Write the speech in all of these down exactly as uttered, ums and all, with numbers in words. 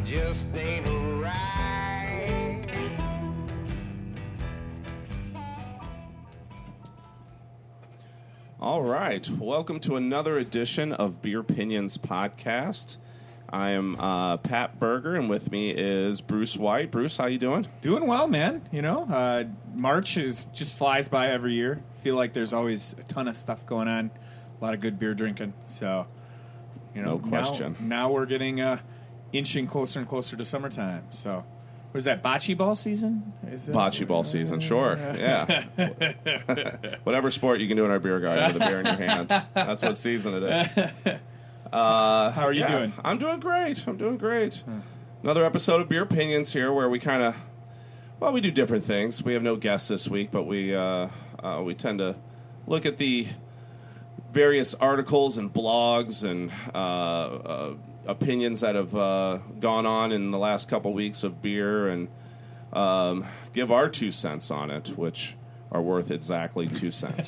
just ain't right. All right. Welcome to another edition of Beer Opinions Podcast. I am uh, Pat Berger, and with me is Bruce White. Bruce, how you doing? Doing well, man. You know, uh, March is just flies by every year. Feel like there's always a ton of stuff going on, a lot of good beer drinking. So, you know, No question. Now, now we're getting uh, inching closer and closer to summertime. So, what is that, bocce ball season? Is it? Bocce ball season, sure. Yeah. Whatever sport you can do in our beer garden with a beer in your hand. That's what season it is. Uh, How are you yeah, doing? I'm doing great. I'm doing great. Another episode of Beer Opinions here where we kind of, well, we do different things. We have no guests this week, but we uh, uh, we tend to look at the various articles and blogs and uh, uh, opinions that have uh, gone on in the last couple weeks of beer and um, give our two cents on it, which are worth exactly two cents.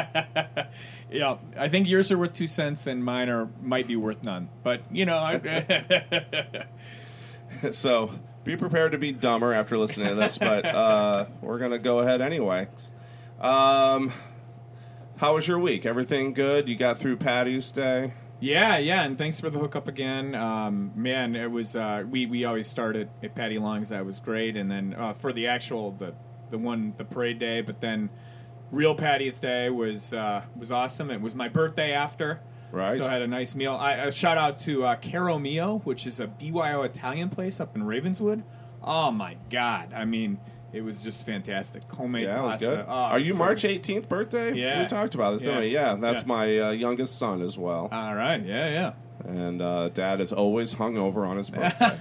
Yeah, I think yours are worth two cents and mine are might be worth none. But, you know, I, So be prepared to be dumber after listening to this, but uh, we're going to go ahead anyway. Um, how was your week? Everything good? You got through Patty's Day? yeah, yeah, and thanks for the hookup again. Um, man, it was, uh, we, we always started at Patty Long's. That was great. And then uh, for the actual, the, the one, the parade day, but then real Patty's Day was uh, was awesome. It was my birthday after, Right. so I had a nice meal. I, a shout out to uh, Caro Mio, which is a B Y O Italian place up in Ravenswood. Oh my God! I mean, it was just fantastic. Homemade Yeah, it was pasta. good. Oh, Are you so March good. eighteenth birthday? Yeah. We talked about this, didn't Yeah. we? Yeah, that's Yeah. my uh, youngest son as well. All right. Yeah, yeah. And uh, Dad is always hungover on his birthday.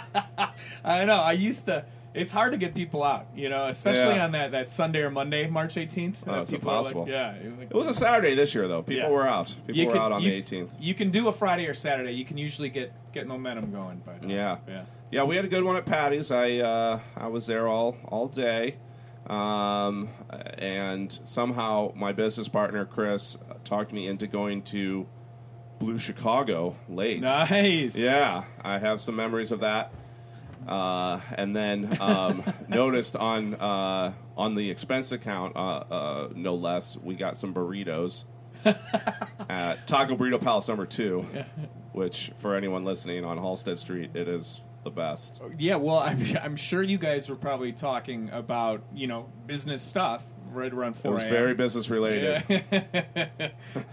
I know. I used to. It's hard to get people out, you know, especially Yeah. on that, that Sunday or Monday, March eighteenth. Oh, Uh, it's people are impossible. Like, yeah. It was, like, It was a Saturday this year, though. People Yeah. were out. People You were could- out on you- the eighteenth. You can do a Friday or Saturday. You can usually get, get momentum going. But uh, Yeah. yeah. Yeah, we had a good one at Patty's. I uh, I was there all all day, um, and somehow my business partner Chris talked me into going to Blue Chicago late. Nice. Yeah, I have some memories of that. Uh, and then um, noticed on uh, on the expense account, uh, uh, no less, we got some burritos at Taco Burrito Palace number two, which for anyone listening on Halstead Street, it is the best. Yeah, well, I'm, I'm sure you guys were probably talking about, you know, business stuff right around It four was a.m. very business related, Yeah.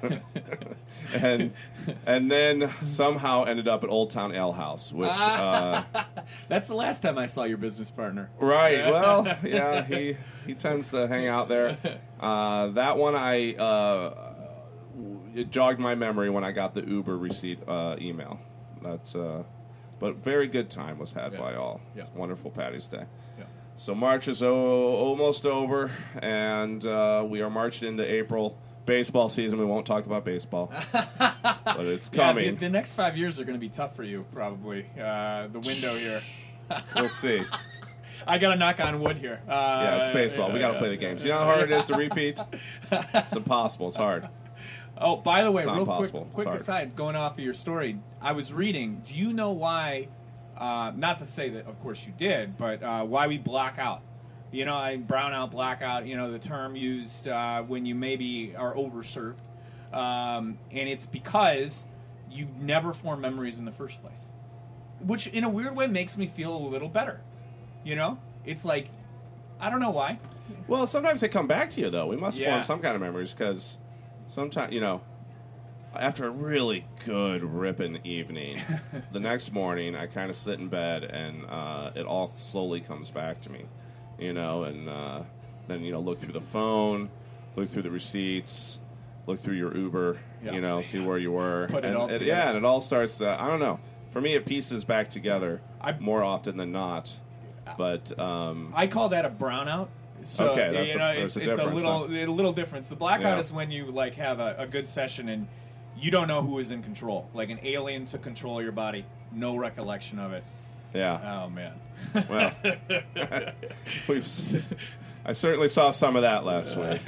and and then somehow ended up at Old Town Ale House, which uh, That's the last time I saw your business partner. right. Well, yeah, he he tends to hang out there. Uh, that one I uh, it jogged my memory when I got the Uber receipt uh, email. That's uh, but very good time was had Yeah. by all. Yeah. Wonderful Patty's Day. Yeah. So March is o- almost over, and uh, we are marching into April. Baseball season. We won't talk about baseball, but it's Yeah, coming. the, the next five years are going to be tough for you, probably. Uh, the window here. We'll see. I got to knock on wood here. Uh, Yeah, it's baseball. we got to play the games. You know how hard it is to repeat? It's impossible. It's hard. Oh, by the way, It's not real impossible. quick, quick Sorry. aside, going off of your story, I was reading. Do you know why? Uh, not to say that, of course, you did, but uh, why we block out? You know, I brownout, blackout. You know, the term used uh, when you maybe are overserved, um, and it's because you never form memories in the first place, which, in a weird way, makes me feel a little better. You know, it's like I don't know why. Well, sometimes they come back to you, though. We must Yeah. form some kind of memories because sometimes, you know, after a really good ripping evening, the next morning I kind of sit in bed and uh, it all slowly comes back to me, you know, and uh, then, you know, look through the phone, look through the receipts, look through your Uber, Yeah. you know, see where you were. Put it and, all and- together. Yeah, and it all starts, uh, I don't know. For me, it pieces back together I- more often than not. But, um, I call that a brownout. So, Okay, that's you a- know, there's it's, a it's a difference, little huh? a little difference. The blackout Yeah. is when you like have a, a good session and you don't know who is in control. Like an alien took control of your body, no recollection of it. yeah. Oh man. Well, we've. s- I certainly saw some of that last week,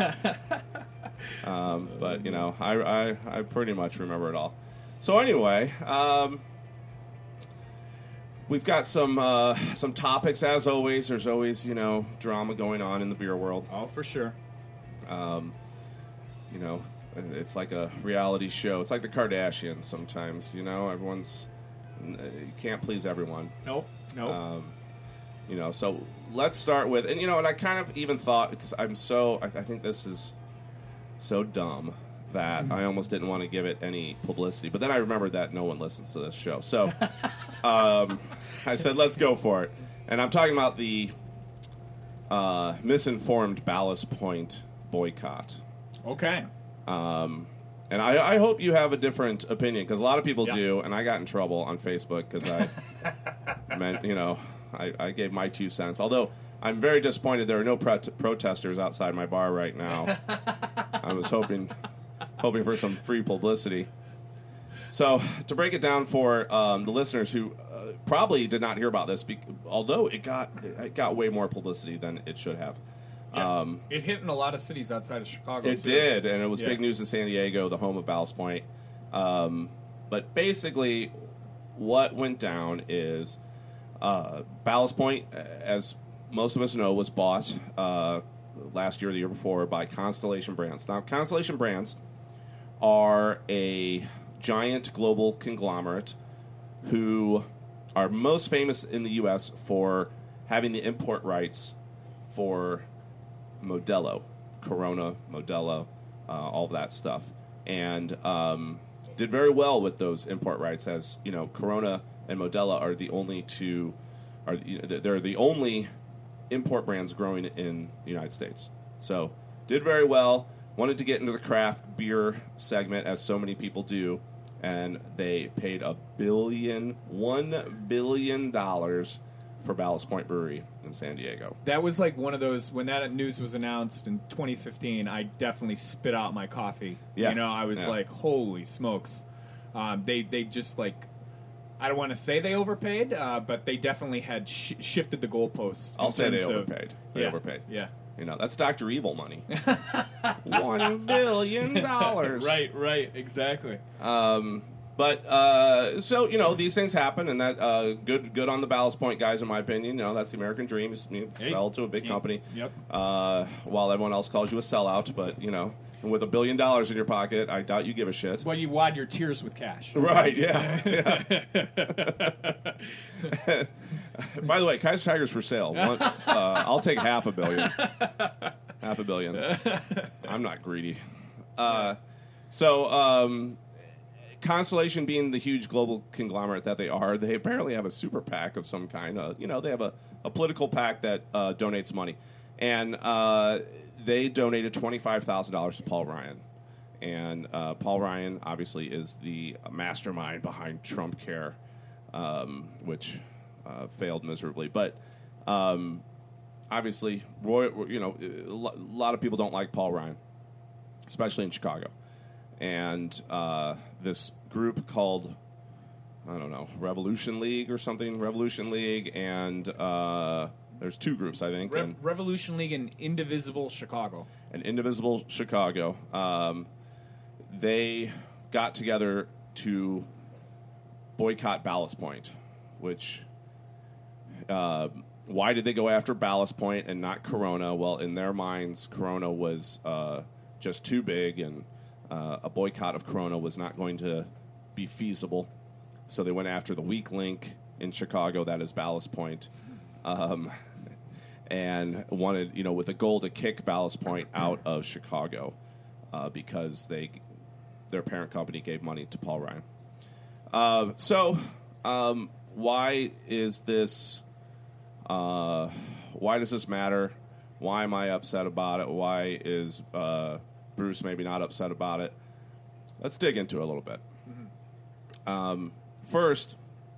um, but you know, I, I I pretty much remember it all. So anyway, um, we've got some uh, some topics as always. There's always you know drama going on in the beer world. Oh, for sure. Um, you know, it's like a reality show. It's like the Kardashians sometimes. You know, everyone's you can't please everyone. Nope. Nope. Um, you know, so let's start with, and you know, and I kind of even thought because I'm so I, I think this is so dumb that I almost didn't want to give it any publicity. But then I remembered that no one listens to this show. So um, I said, let's go for it. And I'm talking about the uh, misinformed Ballast Point boycott. Okay. Um, and I, I hope you have a different opinion, because a lot of people Yeah. do. And I got in trouble on Facebook because I meant, you know, I, I gave my two cents. Although I'm very disappointed there are no pro- protesters outside my bar right now. I was hoping... hoping for some free publicity. So, to break it down for um, the listeners who uh, probably did not hear about this, be- although it got it got way more publicity than it should have. Yeah. Um, It hit in a lot of cities outside of Chicago. it too. did, and it was Yeah. big news in San Diego, the home of Ballast Point. Um, but basically, what went down is uh, Ballast Point, as most of us know, was bought uh, last year or the year before by Constellation Brands. Now, Constellation Brands are a giant global conglomerate who are most famous in the U S for having the import rights for Modelo, Corona, Modelo, uh, all of that stuff, and um, did very well with those import rights. As you know, Corona and Modelo are the only two, are you know, they're the only import brands growing in the United States. So did very well. Wanted to get into the craft beer segment, as so many people do, and they paid a billion, one billion dollars for Ballast Point Brewery in San Diego. That was like one of those, when that news was announced in twenty fifteen, I definitely spit out my coffee. Yeah. You know, I was Yeah. like, holy smokes. Um, they, they just like, I don't want to say they overpaid, uh, but they definitely had sh- shifted the goalposts. I'll in say they terms of- overpaid. They yeah, overpaid. Yeah. You know, that's Doctor Evil money. One billion dollars. Right, right, exactly. Um, but uh, so you know, these things happen, and that uh, good, good on the Ballast Point guys, in my opinion. You know, that's the American dream: is you Hey. sell to a big Yep. company. Yep. Uh, while everyone else calls you a sellout, but you know, with a billion dollars in your pocket, I doubt you give a shit. Well, you wad your tears with cash. Right? Yeah. yeah. By the way, Kaiser Tiger's for sale. One, uh, I'll take half a billion. Half a billion. I'm not greedy. Uh, so, um, Constellation, being the huge global conglomerate that they are, they apparently have a super PAC of some kind. Uh, you know, they have a, a political PAC that uh, donates money. And uh, they donated twenty-five thousand dollars to Paul Ryan. And uh, Paul Ryan, obviously, is the mastermind behind Trump Care, um, which uh, failed miserably. But um, obviously, Roy, you know, a lo- a lot of people don't like Paul Ryan, especially in Chicago. And uh, this group called, I don't know, Revolution League or something, Revolution League, and uh, there's two groups, I think, Rev- and Revolution League and Indivisible Chicago. an Indivisible Chicago. Um, they got together to boycott Ballast Point, which, uh, why did they go after Ballast Point and not Corona? Well, in their minds, Corona was uh, just too big, and uh, a boycott of Corona was not going to be feasible. So they went after the weak link in Chicago, that is Ballast Point, um, and wanted, you know, with a goal to kick Ballast Point out of Chicago uh, because they their parent company gave money to Paul Ryan. Uh, so, um, why is this? Uh, why does this matter? Why am I upset about it? Why is uh, Bruce maybe not upset about it? Let's dig into it a little bit. Mm-hmm. Um, first,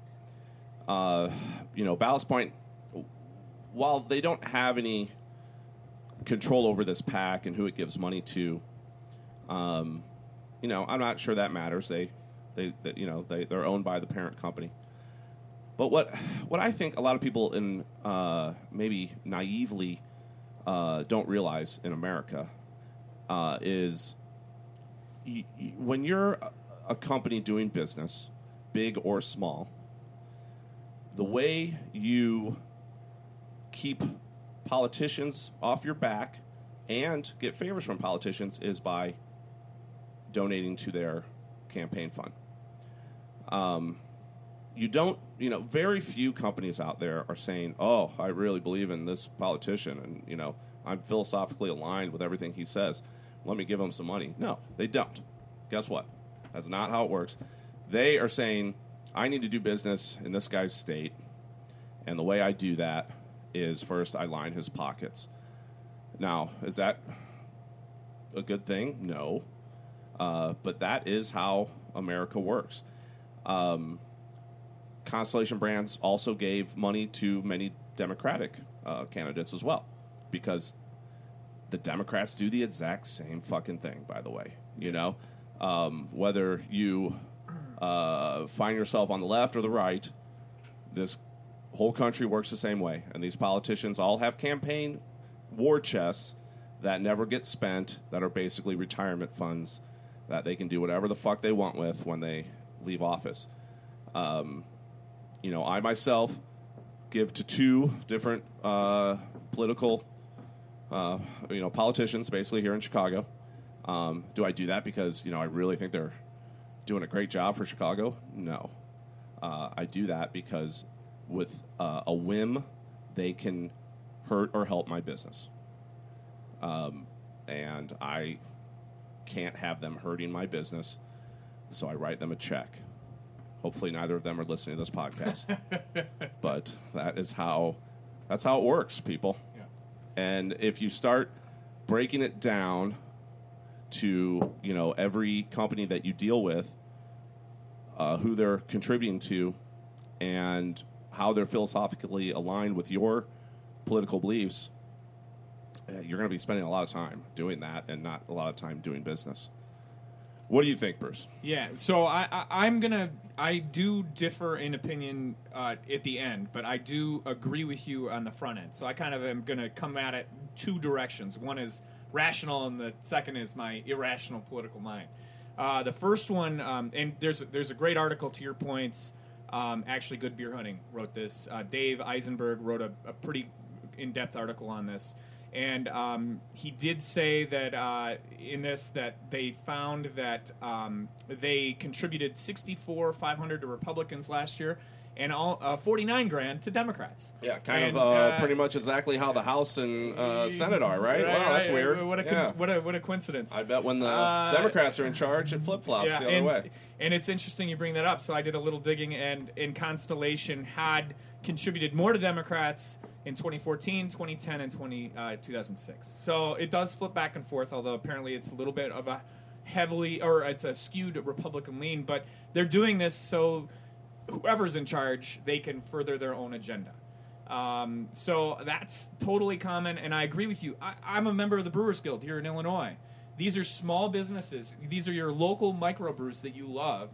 uh, you know, Ballast Point, while they don't have any control over this PAC and who it gives money to, um, you know, I'm not sure that matters. They, they, they you know, they, they're owned by the parent company. But what what I think a lot of people in uh, maybe naively uh, don't realize in America uh, is y- y- when you're a, a company doing business, big or small, the way you keep politicians off your back and get favors from politicians is by donating to their campaign fund. Um, you don't, you know, very few companies out there are saying, oh, I really believe in this politician and, you know, I'm philosophically aligned with everything he says. Let me give him some money. No, they don't. Guess what? That's not how it works. They are saying, I need to do business in this guy's state, and the way I do that is first I line his pockets. Now, is that a good thing? No. Uh, but that is how America works. Um, Constellation Brands also gave money to many Democratic uh, candidates as well, because the Democrats do the exact same fucking thing, by the way. You know, um, whether you uh, find yourself on the left or the right, this whole country works the same way. And these politicians all have campaign war chests that never get spent, that are basically retirement funds that they can do whatever the fuck they want with when they leave office. Um, you know, I myself give to two different uh, political, uh, you know, politicians, basically here in Chicago. Um, do I do that because, you know, I really think they're doing a great job for Chicago? No. Uh, I do that because with uh, a whim, they can hurt or help my business. Um, and I can't have them hurting my business, so I write them a check. Hopefully neither of them are listening to this podcast. But that is how, that's how it works, people. Yeah. And if you start breaking it down to, you know, every company that you deal with, uh, who they're contributing to, and how they're philosophically aligned with your political beliefs, uh, you're going to be spending a lot of time doing that and not a lot of time doing business. What do you think, Bruce? Yeah, so I, I, I'm going to, I do differ in opinion uh, at the end, but I do agree with you on the front end. So I kind of am going to come at it two directions. One is rational, and the second is my irrational political mind. Uh, the first one, um, and there's a, there's a great article to your points. Um, actually, Good Beer Hunting wrote this. Uh, Dave Eisenberg wrote a, a pretty in-depth article on this. And um, he did say that uh, in this that they found that um, they contributed sixty-four thousand five hundred to Republicans last year, and all, uh, forty-nine grand to Democrats. Yeah, kind and, of uh, uh, pretty much exactly how the House and uh, Senate are, right? right Wow, that's right. weird. What a yeah. co- what a what a coincidence. I bet when the Uh, Democrats are in charge, it flip-flops yeah, the other and, way. And it's interesting you bring that up. So I did a little digging, and in Constellation had contributed more to Democrats in twenty fourteen, twenty ten, and twenty, uh, two thousand six. So it does flip back and forth, although apparently it's a little bit of a heavily, or it's a skewed Republican lean. But they're doing this so whoever's in charge, they can further their own agenda. Um, so that's totally common, and I agree with you. I, I'm a member of the Brewers Guild here in Illinois. These are small businesses. These are your local microbrews that you love.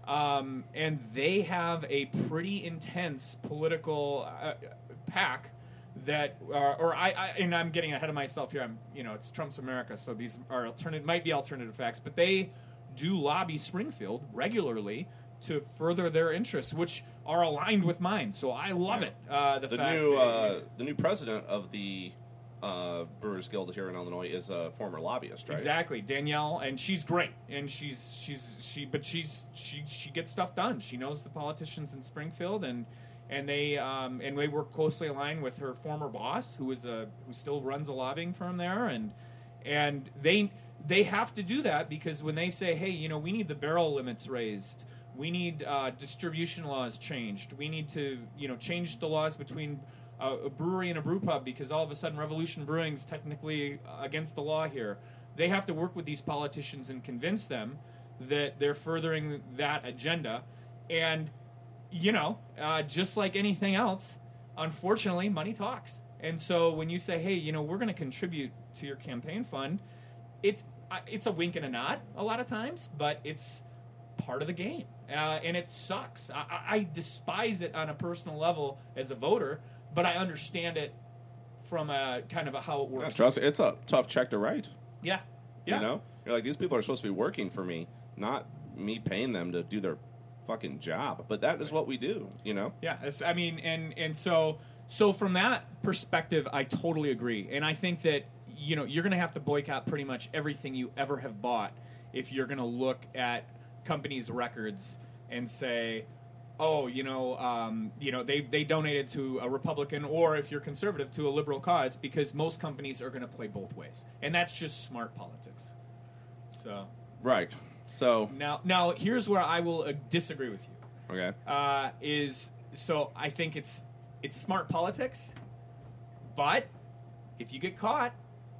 Um, and they have a pretty intense political uh, pack that, uh, or I, I, and I'm getting ahead of myself here. I'm, you know, it's Trump's America, so these are alternative, might be alternative facts, but they do lobby Springfield regularly to further their interests, which are aligned with mine. So I love it. Uh, the The fact new that- uh, the new president of the uh, Brewers Guild here in Illinois is a former lobbyist, right? Exactly, Danielle, and she's great, and she's she's she, but she's she she gets stuff done. She knows the politicians in Springfield, and and they um, and they work closely aligned with her former boss, who is a who still runs a lobbying firm there, and and they they have to do that because when they say, hey, you know, we need the barrel limits raised, we need uh, distribution laws changed, we need to you know change the laws between a brewery and a brew pub because all of a sudden Revolution Brewing is technically against the law here. They have to work with these politicians and convince them that they're furthering that agenda. And, you know, uh, just like anything else, unfortunately, money talks. And so when you say, hey, you know, we're going to contribute to your campaign fund, it's uh, it's a wink and a nod a lot of times, but it's part of the game. Uh, and it sucks. I, I despise it on a personal level as a voter, but I understand it from a kind of a how it works. Yeah, trust me, it's a tough check to write. Yeah, yeah. You know, you're like, these people are supposed to be working for me, not me paying them to do their fucking job, but that is what we do, you know? Yeah, it's, I mean, and and so so from that perspective, I totally agree, and I think that you know you're going to have to boycott pretty much everything you ever have bought if you're going to look at companies' records and say, oh, you know, um, you know, they they donated to a Republican, or if you're conservative, to a liberal cause, because most companies are going to play both ways, and that's just smart politics. So Right. So, now, now here's where I will uh, disagree with you. okay. Uh, is so I think it's it's smart politics, but if you get caught,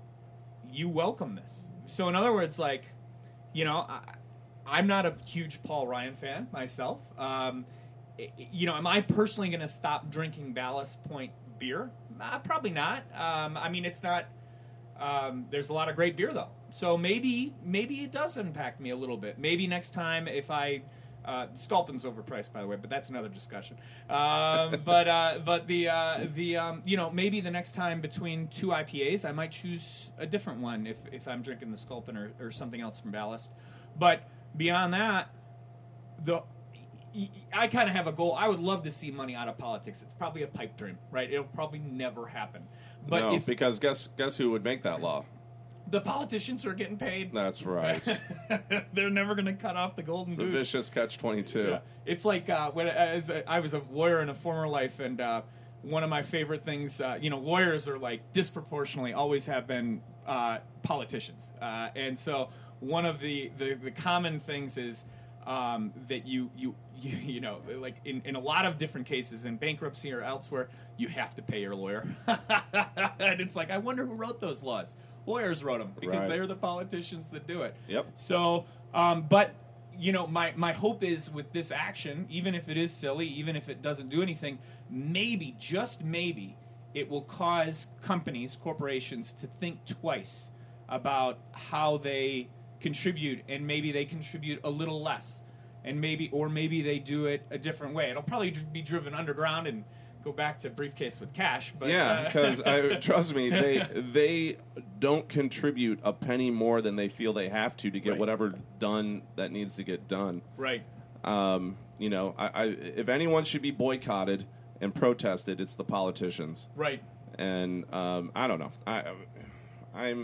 you welcome this. So in other words, like, you know, I, I'm not a huge Paul Ryan fan myself. Um, i- you know, am I personally going to stop drinking Ballast Point beer? Uh, probably not. Um, I mean, it's not. Um, there's a lot of great beer though, so maybe maybe it does impact me a little bit. Maybe next time if I. Uh, Sculpin's overpriced, by the way, but that's another discussion. Um, but uh, but the uh, the um, you know maybe the next time between two I P As, I might choose a different one if, if I'm drinking the Sculpin or, or something else from Ballast. But beyond that, the I kind of have a goal. I would love to see money out of politics. It's probably a pipe dream, right? It'll probably never happen. But no, if because guess guess who would make that law? the politicians are getting paid, That's right. they're never going to cut off the golden It's a goose. vicious catch twenty-two. Yeah. It's like uh, when as a, I was a lawyer in a former life, and uh, one of my favorite things, uh, you know, lawyers are like disproportionately always have been uh, politicians, uh, and so one of the, the, the common things is um, that you, you you you know like in, in a lot of different cases in bankruptcy or elsewhere, you have to pay your lawyer, and it's like I wonder who wrote those laws. Lawyers wrote them because Right. they're the politicians that do it. Yep. So, um, but you know, my my hope is with this action, even if it is silly, even if it doesn't do anything, maybe just maybe it will cause companies, corporations to think twice about how they contribute, and maybe they contribute a little less, and maybe or maybe they do it a different way. It'll probably be driven underground and go back to briefcase with cash. But, Yeah, uh, because I trust me, they they don't contribute a penny more than they feel they have to to get Right. whatever done that needs to get done. right. Um, you know, I, I if anyone should be boycotted and protested, it's the politicians. Right. And um, I don't know. I I'm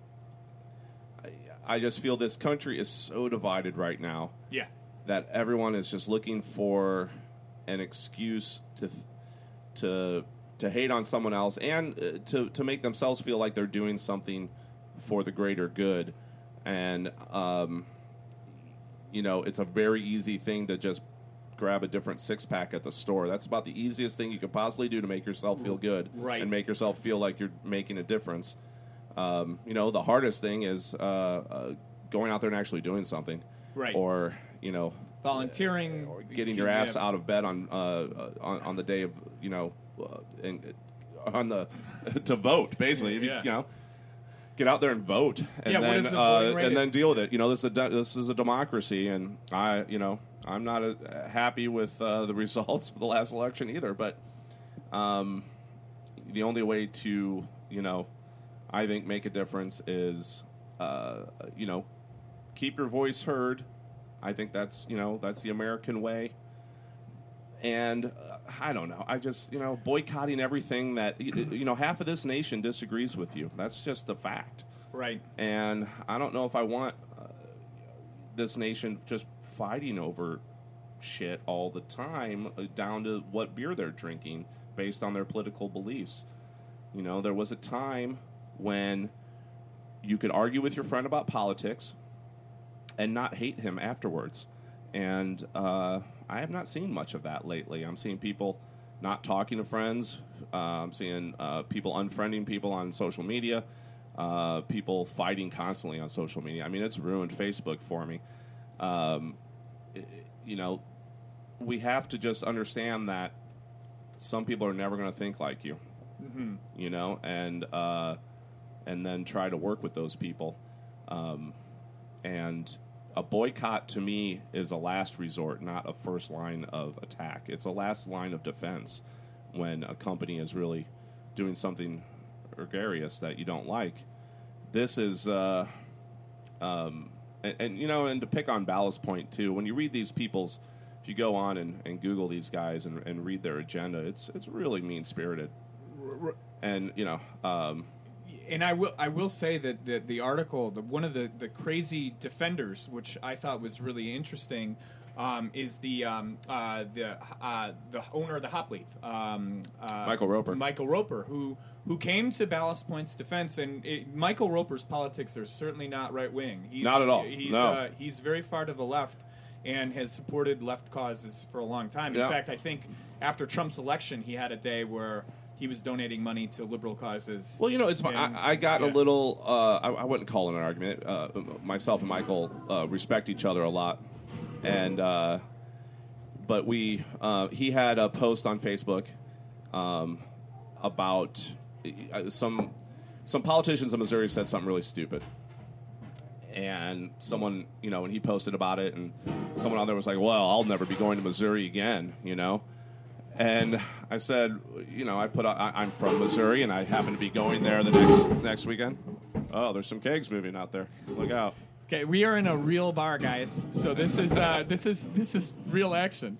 I, I just feel this country is so divided right now Yeah. that everyone is just looking for an excuse to to to hate on someone else and uh, to to make themselves feel like they're doing something for the greater good. And um, you know, it's a very easy thing to just grab a different six pack at the store. That's about the easiest thing you could possibly do to make yourself feel good Right. and make yourself feel like you're making a difference. Um, you know, the hardest thing is uh, uh, going out there and actually doing something, Right. or you know, Volunteering, or getting your yeah. ass out of bed on uh, uh, on, on the day of you know, uh, and on the to vote basically. If you, Yeah. you know, get out there and vote, and Yeah, what then is the uh, voting rate? and then It's- deal with it. You know, this is a de- this is a democracy, and I you know I'm not uh, happy with uh, the results of the last election either. But um, the only way to you know, I think make a difference is uh, you know, keep your voice heard. I think that's you know that's the American way. And uh, I don't know. I just you know boycotting everything that y- you know half of this nation disagrees with you. That's just a fact. Right. And I don't know if I want uh, this nation just fighting over shit all the time, uh, down to what beer they're drinking based on their political beliefs. You know, there was a time when you could argue with your friend about politics and not hate him afterwards. And uh, I have not seen much of that lately. I'm seeing people not talking to friends. Uh, I'm seeing uh, people unfriending people on social media. Uh, people fighting constantly on social media. I mean, it's ruined Facebook for me. Um, i- you know, we have to just understand that some people are never going to think like you. Mm-hmm. You know, and uh, and then try to work with those people. Um, and a boycott to me is a last resort, not a first line of attack. It's a last line of defense when a company is really doing something gregarious that you don't like. This is, uh, um, and, and you know, and to pick on Ballast Point too. When you read these people's if you go on and, and Google these guys and, and read their agenda, it's it's really mean spirited. And you know, um, and I will I will say that the the article, the one of the, the crazy defenders, which I thought was really interesting, um, is the um, uh, the uh, the owner of the Hop Leaf, um, uh, Michael Roper. Michael Roper, who who came to Ballast Point's defense, and it, Michael Roper's politics are certainly not right wing. Not at all. He's No. uh, he's very far to the left, and has supported left causes for a long time. In Yeah. fact, I think after Trump's election, he had a day where he was donating money to liberal causes. Well, you know, it's. And, I, I got yeah. a little. Uh, I, I wouldn't call it an argument. Uh, myself and Michael uh, respect each other a lot, and uh, but we. Uh, he had a post on Facebook um, about uh, some some politicians in Missouri said something really stupid, and someone, you know, and he posted about it, and someone on there was like, "Well, I'll never be going to Missouri again," you know. And I said, you know, I put, I, I'm from Missouri, and I happen to be going there the next next weekend. Oh, there's some kegs moving out there. Look out! Okay, we are in a real bar, guys. So this is uh, this is this is real action.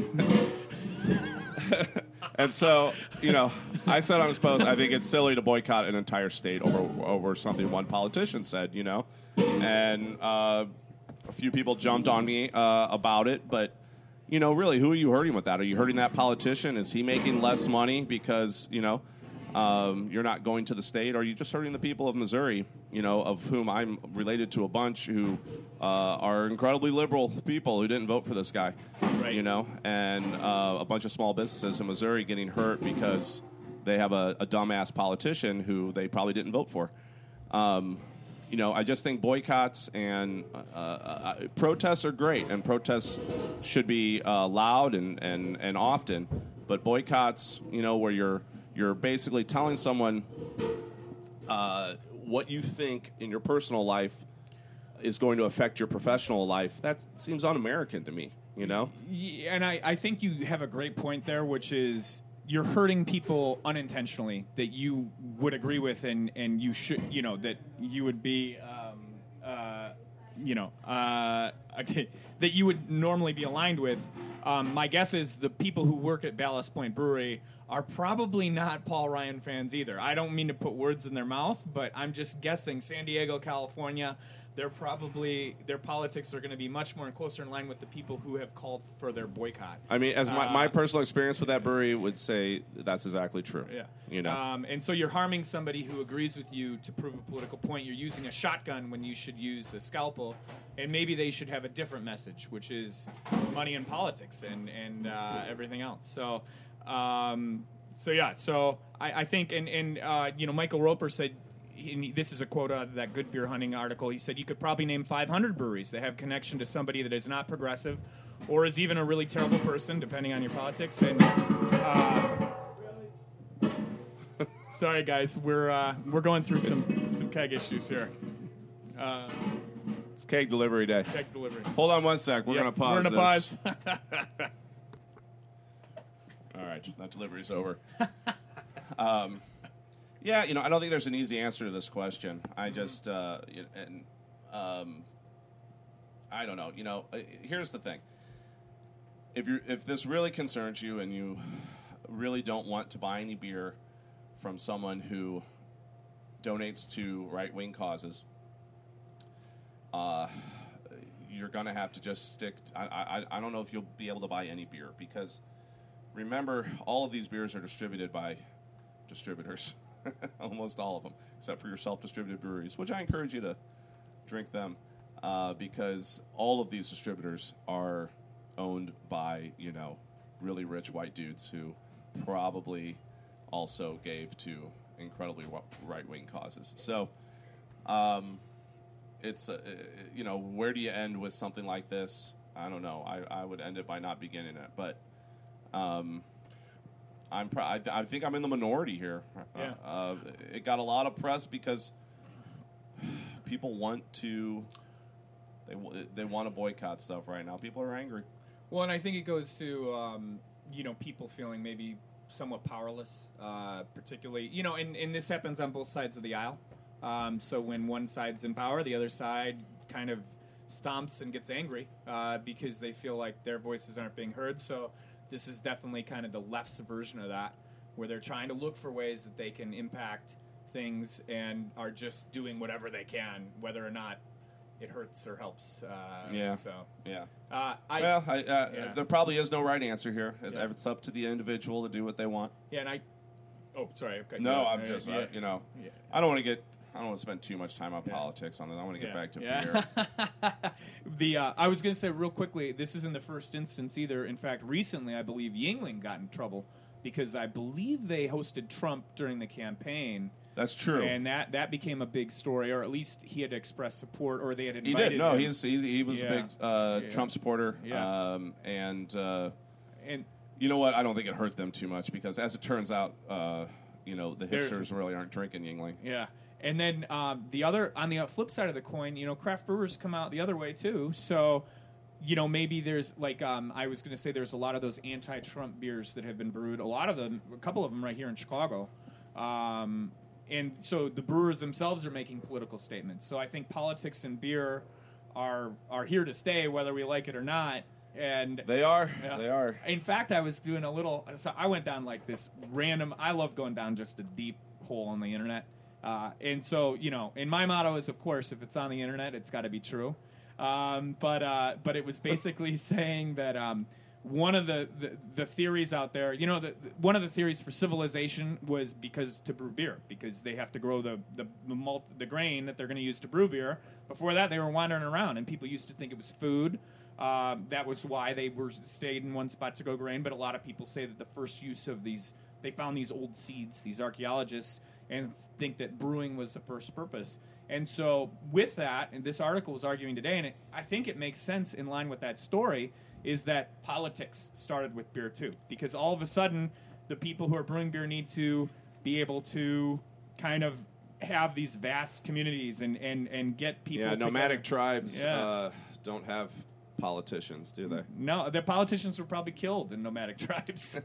And so, you know, I said on his post, I think it's silly to boycott an entire state over over something one politician said, you know. And uh, a few people jumped on me uh, about it, but. You know, really, who are you hurting with that? Are you hurting that politician? Is he making less money because, you know, um, you're not going to the state? Or are you just hurting the people of Missouri, you know, of whom I'm related to a bunch who uh, are incredibly liberal people who didn't vote for this guy, Right. you know, and uh, a bunch of small businesses in Missouri getting hurt because they have a, a dumbass politician who they probably didn't vote for. Um You know, I just think boycotts and uh, uh, protests are great, and protests should be uh, loud and, and, and often. But boycotts, you know, where you're you're basically telling someone uh, what you think in your personal life is going to affect your professional life, that seems un-American to me, you know? Yeah, and I, I think you have a great point there, which is you're hurting people unintentionally that you would agree with, and, and you should, you know, that you would be, um, uh, you know, uh, okay, that you would normally be aligned with. Um, my guess is the people who work at Ballast Point Brewery are probably not Paul Ryan fans either. I don't mean to put words in their mouth, but I'm just guessing San Diego, California, they're probably, their politics are going to be much more and closer in line with the people who have called for their boycott. I mean, as my, Uh, my personal experience with that brewery would say, that's exactly true. Yeah. You know? Um, and so you're harming somebody who agrees with you to prove a political point. You're using a shotgun when you should use a scalpel. And maybe they should have a different message, which is money and politics and, and uh, everything else. So, um, so yeah, so I, I think, and, and uh, you know, Michael Roper said, and this is a quote out of that Good Beer Hunting article. He said, you could probably name five hundred breweries that have connection to somebody that is not progressive or is even a really terrible person, depending on your politics. And uh, sorry, guys, we're uh, we're going through some, some keg issues here. Uh, It's cake delivery day. keg delivery. Hold on one sec. We're Yep, going to pause We're this. going to pause. All right, that delivery's over. um, yeah, you know, I don't think there's an easy answer to this question. I just, uh, y- and um, I don't know. You know, uh, here's the thing. If you if this really concerns you and you really don't want to buy any beer from someone who donates to right-wing causes, uh, you're going to have to just stick. T- I, I I don't know if you'll be able to buy any beer because remember, all of these beers are distributed by distributors, almost all of them, except for your self-distributed breweries, which I encourage you to drink them uh, because all of these distributors are owned by, you know, really rich white dudes who probably also gave to incredibly right-wing causes. So, um, it's, uh, you know, where do you end with something like this? I don't know. I, I would end it by not beginning it, but um, I'm pro- I, I think I'm in the minority here. Yeah. Uh, uh, it got a lot of press because people want to they w- they want to boycott stuff right now. People are angry. Well, and I think it goes to, um, you know, people feeling maybe somewhat powerless, uh, particularly, you know, and, and this happens on both sides of the aisle. Um, so when one side's in power, the other side kind of stomps and gets angry uh, because they feel like their voices aren't being heard. So this is definitely kind of the left's version of that, where they're trying to look for ways that they can impact things and are just doing whatever they can, whether or not it hurts or helps. Uh, Yeah. So, Yeah. uh, I, Well, I, uh, yeah. there probably is no right answer here. It- Yeah. It's up to the individual to do what they want. yeah, and I. Oh, sorry. Okay. No, Yeah, I'm uh, just, yeah. uh, you know, Yeah. I don't want to get, I don't want to spend too much time on Yeah. politics on it. I want to get Yeah. back to Yeah. beer. the uh, I was going to say real quickly, this isn't the first instance either. In fact, recently I believe Yingling got in trouble because I believe they hosted Trump during the campaign. That's true. And that, that became a big story, or at least he had expressed support, or they had He invited did. No, him. he's he, he was Yeah. a big uh, Yeah. Trump supporter. Yeah. Um, and uh, and you know what? I don't think it hurt them too much because, as it turns out, uh, you know, the They're- hipsters really aren't drinking Yingling. yeah. And then um, the other on the flip side of the coin, you know, craft brewers come out the other way too. So, you know, maybe there's like um, I was going to say there's a lot of those anti-Trump beers that have been brewed. A lot of them, a couple of them right here in Chicago. Um, and so the brewers themselves are making political statements. So I think politics and beer are are here to stay, whether we like it or not. And They are. yeah. They are. In fact, I was doing a little. So I went down like this random. I love going down just a deep hole on the internet. Uh, and so, you know, and my motto is, of course, if it's on the internet, it's got to be true. Um, but uh, but it was basically saying that um, one of the, the, the theories out there, you know, the, the- one of the theories for civilization was because to brew beer, because they have to grow the the the, malt, the grain that they're going to use to brew beer. Before that, they were wandering around, and people used to think it was food. Um, that was why they were stayed in one spot to grow grain. But a lot of people say that the first use of these, they found these old seeds, these archaeologists, and think that brewing was the first purpose. And so with that, and this article was arguing today, and it, I think it makes sense in line with that story, is that politics started with beer too. Because all of a sudden, the people who are brewing beer need to be able to kind of have these vast communities and, and, and get people Yeah, together. nomadic tribes Yeah. uh, don't have politicians, do they? No, the politicians were probably killed in nomadic tribes.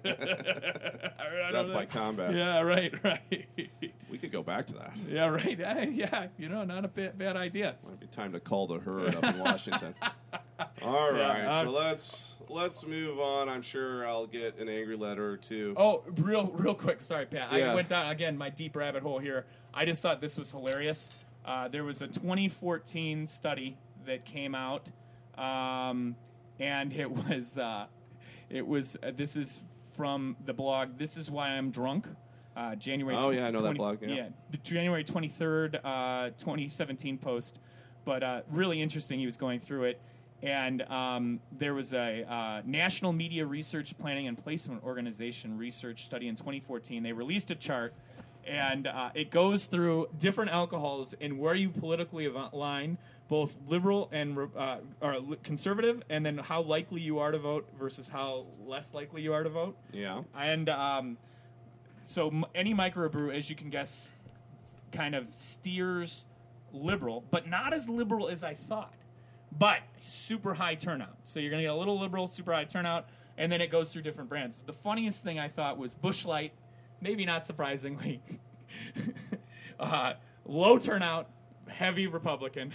Death by combat. Yeah, right, right. We could go back to that. Yeah, right. Uh, yeah, you know, not a bad, bad idea. Might be time to call the herd up in Washington. All right, uh, so let's let's move on. I'm sure I'll get an angry letter or two. Oh, real, real quick. Sorry, Pat. Yeah. I went down again my deep rabbit hole here. I just thought this was hilarious. Uh, there was a twenty fourteen study that came out, um, and it was uh, it was uh, this is from the blog. This is why I'm drunk. Uh, January. Oh, yeah, I know that blog, yeah. yeah, the January twenty-third, uh, twenty seventeen post. But uh, really interesting. He was going through it. And um, there was a uh, National Media Research Planning and Placement Organization research study in twenty fourteen. They released a chart, and uh, it goes through different alcohols and where you politically align, both liberal and uh, or li- conservative, and then how likely you are to vote versus how less likely you are to vote. Yeah. And um, so m- any microbrew, as you can guess, kind of steers liberal, but not as liberal as I thought. But super high turnout. So you're going to get a little liberal, super high turnout, and then it goes through different brands. The funniest thing I thought was Busch Light, maybe not surprisingly. uh, low turnout, heavy Republican.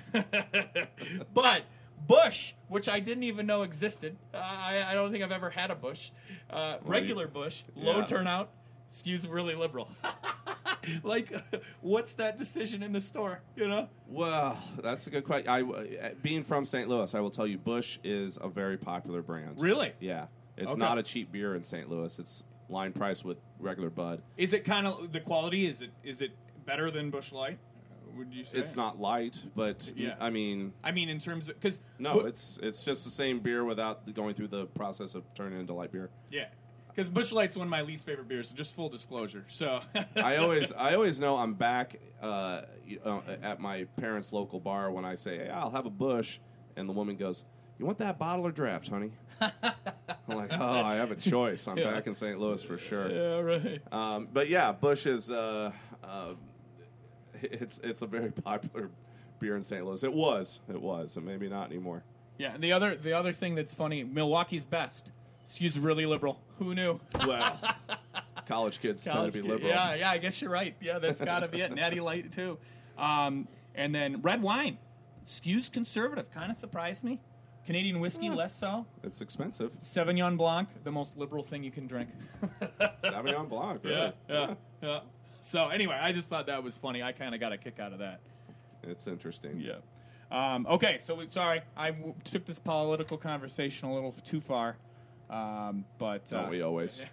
But Bush, which I didn't even know existed. Uh, I, I don't think I've ever had a Bush. Uh, regular Bush, low Yeah. turnout, skews really liberal. Like, what's that decision in the store, you know? Well, that's a good question. I, uh, being from Saint Louis, I will tell you, Busch is a very popular brand. Really? Yeah. It's Okay. not a cheap beer in Saint Louis. It's line price with regular Bud. Is it kind of the quality? Is it is it better than Busch Light? Uh, Would you say It's not light, but Yeah. I mean, I mean, in terms of because no, it's it's just the same beer without going through the process of turning it into light beer. yeah, because Busch Light's one of my least favorite beers. So just full disclosure. So I always I always know I'm back uh, you know, at my parents' local bar when I say, hey, I'll have a Busch, and the woman goes, you want that bottle or draft, honey? I'm like, oh, I have a choice. I'm Yeah. back in Saint Louis for sure. yeah, right. Um, but yeah, Busch is uh, uh, it's it's a very popular beer in Saint Louis. It was, it was, and maybe not anymore. Yeah, and the other the other thing that's funny, Milwaukee's Best skews really liberal. Who knew? Well, college kids College tend to be kid. liberal. Yeah, yeah, I guess you're right. Yeah, that's got to be it. Natty Light too, um, and then red wine. skews conservative. Kind of surprised me. Canadian whiskey, Yeah. less so. It's expensive. Sauvignon Blanc, the most liberal thing you can drink. Sauvignon Blanc, really. Yeah, yeah, yeah. So anyway, I just thought that was funny. I kind of got a kick out of that. It's interesting. Yeah. Um, okay, so we, sorry, I w- took this political conversation a little too far, um, but Don't uh, we always?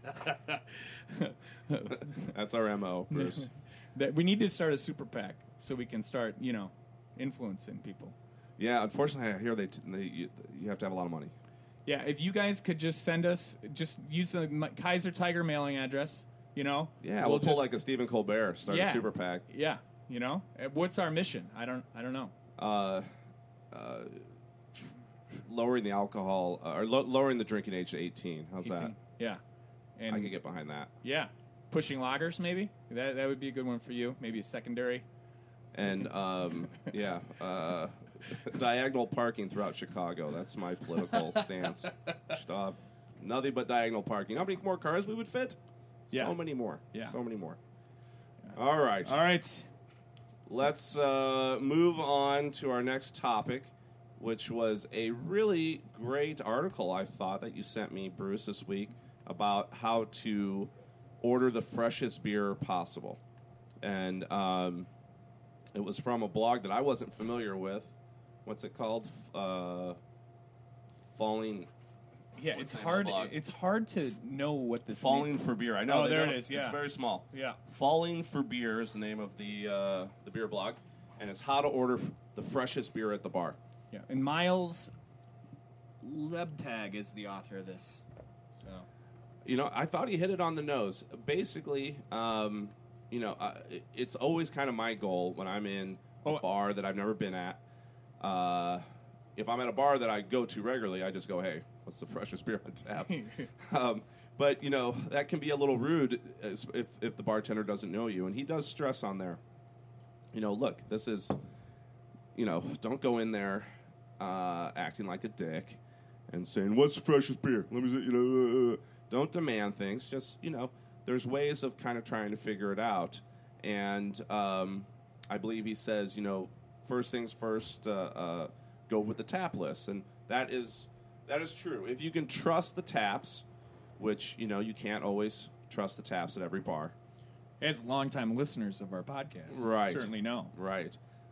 That's our M O, Bruce. that we need to start a super PAC so we can start, you know, influencing people. Yeah, unfortunately, I hear they, t- they you, you have to have a lot of money. Yeah, if you guys could just send us, just use the M- Kaiser Tiger mailing address, you know. Yeah, we'll, pull just- like a Stephen Colbert, start Yeah. a super PAC. Yeah, you know, Uh, what's our mission? I don't, I don't know. Uh, uh, lowering the alcohol, uh, or lo- lowering the drinking age to eighteen. How's that? eighteen. Yeah, and I could get behind that. yeah, pushing lagers maybe. That that would be a good one for you. Maybe a secondary. And um, yeah, uh, diagonal parking throughout Chicago. That's my political stance. Stop. Nothing but diagonal parking. How many more cars we would fit? Yeah. So many more. Yeah. So many more. All right. All right. Let's uh, move on to our next topic, which was a really great article, I thought, that you sent me, Bruce, this week about how to order the freshest beer possible. And um, it was from a blog that I wasn't familiar with. What's it called? Uh, Falling Yeah, What's it's the name of hard. the blog? It's hard to know what this Falling means. for Beer. I know. Oh, they there don't- it is, yeah. It's very small. Yeah. Falling for Beer is the name of the uh, the beer blog, and it's how to order f- the freshest beer at the bar. Yeah, and Miles Lebtag is the author of this. So You know, I thought he hit it on the nose. Basically, um, you know, uh, it- it's always kind of my goal when I'm in a Oh. bar that I've never been at. Uh, if I'm at a bar that I go to regularly, I just go, "Hey, what's the freshest beer on tap?" um, but you know, that can be a little rude as- if if the bartender doesn't know you, and he does stress on there. You know, look, this is, you know, don't go in there uh, acting like a dick and saying, "What's the freshest beer?" Let me see, you know. Uh, don't demand things. Just, you know, there's ways of kind of trying to figure it out. And um, I believe he says, you know, first things first, uh, uh, go with the tap list, and that is that is true. If you can trust the taps, which you know you can't always trust the taps at every bar. as longtime listeners of our podcast, Right. certainly know. Right.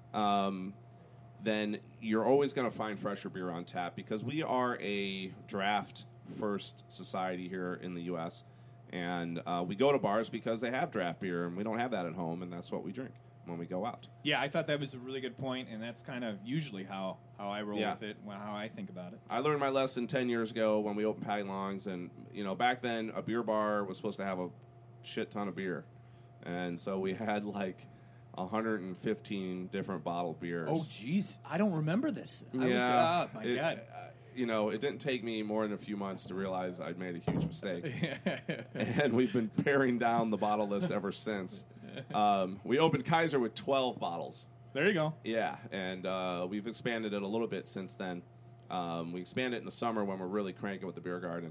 Um, then you're always going to find fresher beer on tap because we are a draft first society here in the U S And uh, we go to bars because they have draft beer, and we don't have that at home, and that's what we drink when we go out. Yeah, I thought that was a really good point, and that's kind of usually how, how I roll Yeah. with it, well, how I think about it. I learned my lesson ten years ago when we opened Patty Long's, and you know back then a beer bar was supposed to have a shit ton of beer, and so we had like one hundred fifteen different bottled beers. Oh, jeez, I don't remember this. I was, Yeah, oh, my it- God. uh, you know, it didn't take me more than a few months to realize I'd made a huge mistake, and we've been paring down the bottle list ever since. Um, we opened Kaiser with twelve bottles. There you go. Yeah, and uh, we've expanded it a little bit since then. Um, we expand it in the summer when we're really cranking with the beer garden.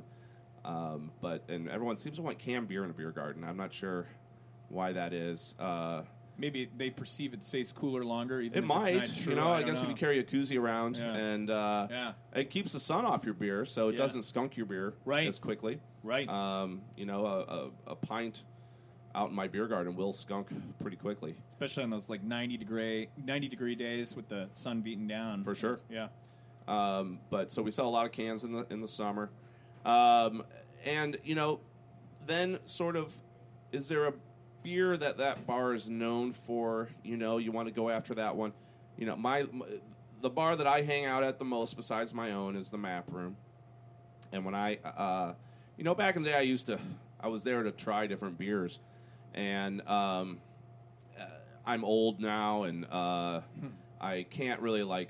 Um, but and everyone seems to want canned beer in a beer garden. I'm not sure why that is. Uh, Maybe they perceive it stays cooler longer. Even it if might, It's not true. you know. I, don't guess if know. you carry a koozie around, Yeah. and uh, Yeah. it keeps the sun off your beer, so it Yeah. doesn't skunk your beer Right. as quickly. Right. Um, you know, a, a, a pint out in my beer garden will skunk pretty quickly. Especially on those like ninety degree ninety degree days with the sun beating down. For sure. Yeah. Um, but so we sell a lot of cans in the in the summer, um, and you know, then sort of, is there a beer that that bar is known for? You know, you want to go after that one. You know, my, my the bar that I hang out at the most, besides my own, is the Map Room. And when I, uh, you know, back in the day, I used to, I was there to try different beers, and um, uh, I'm old now, and uh, I can't really like.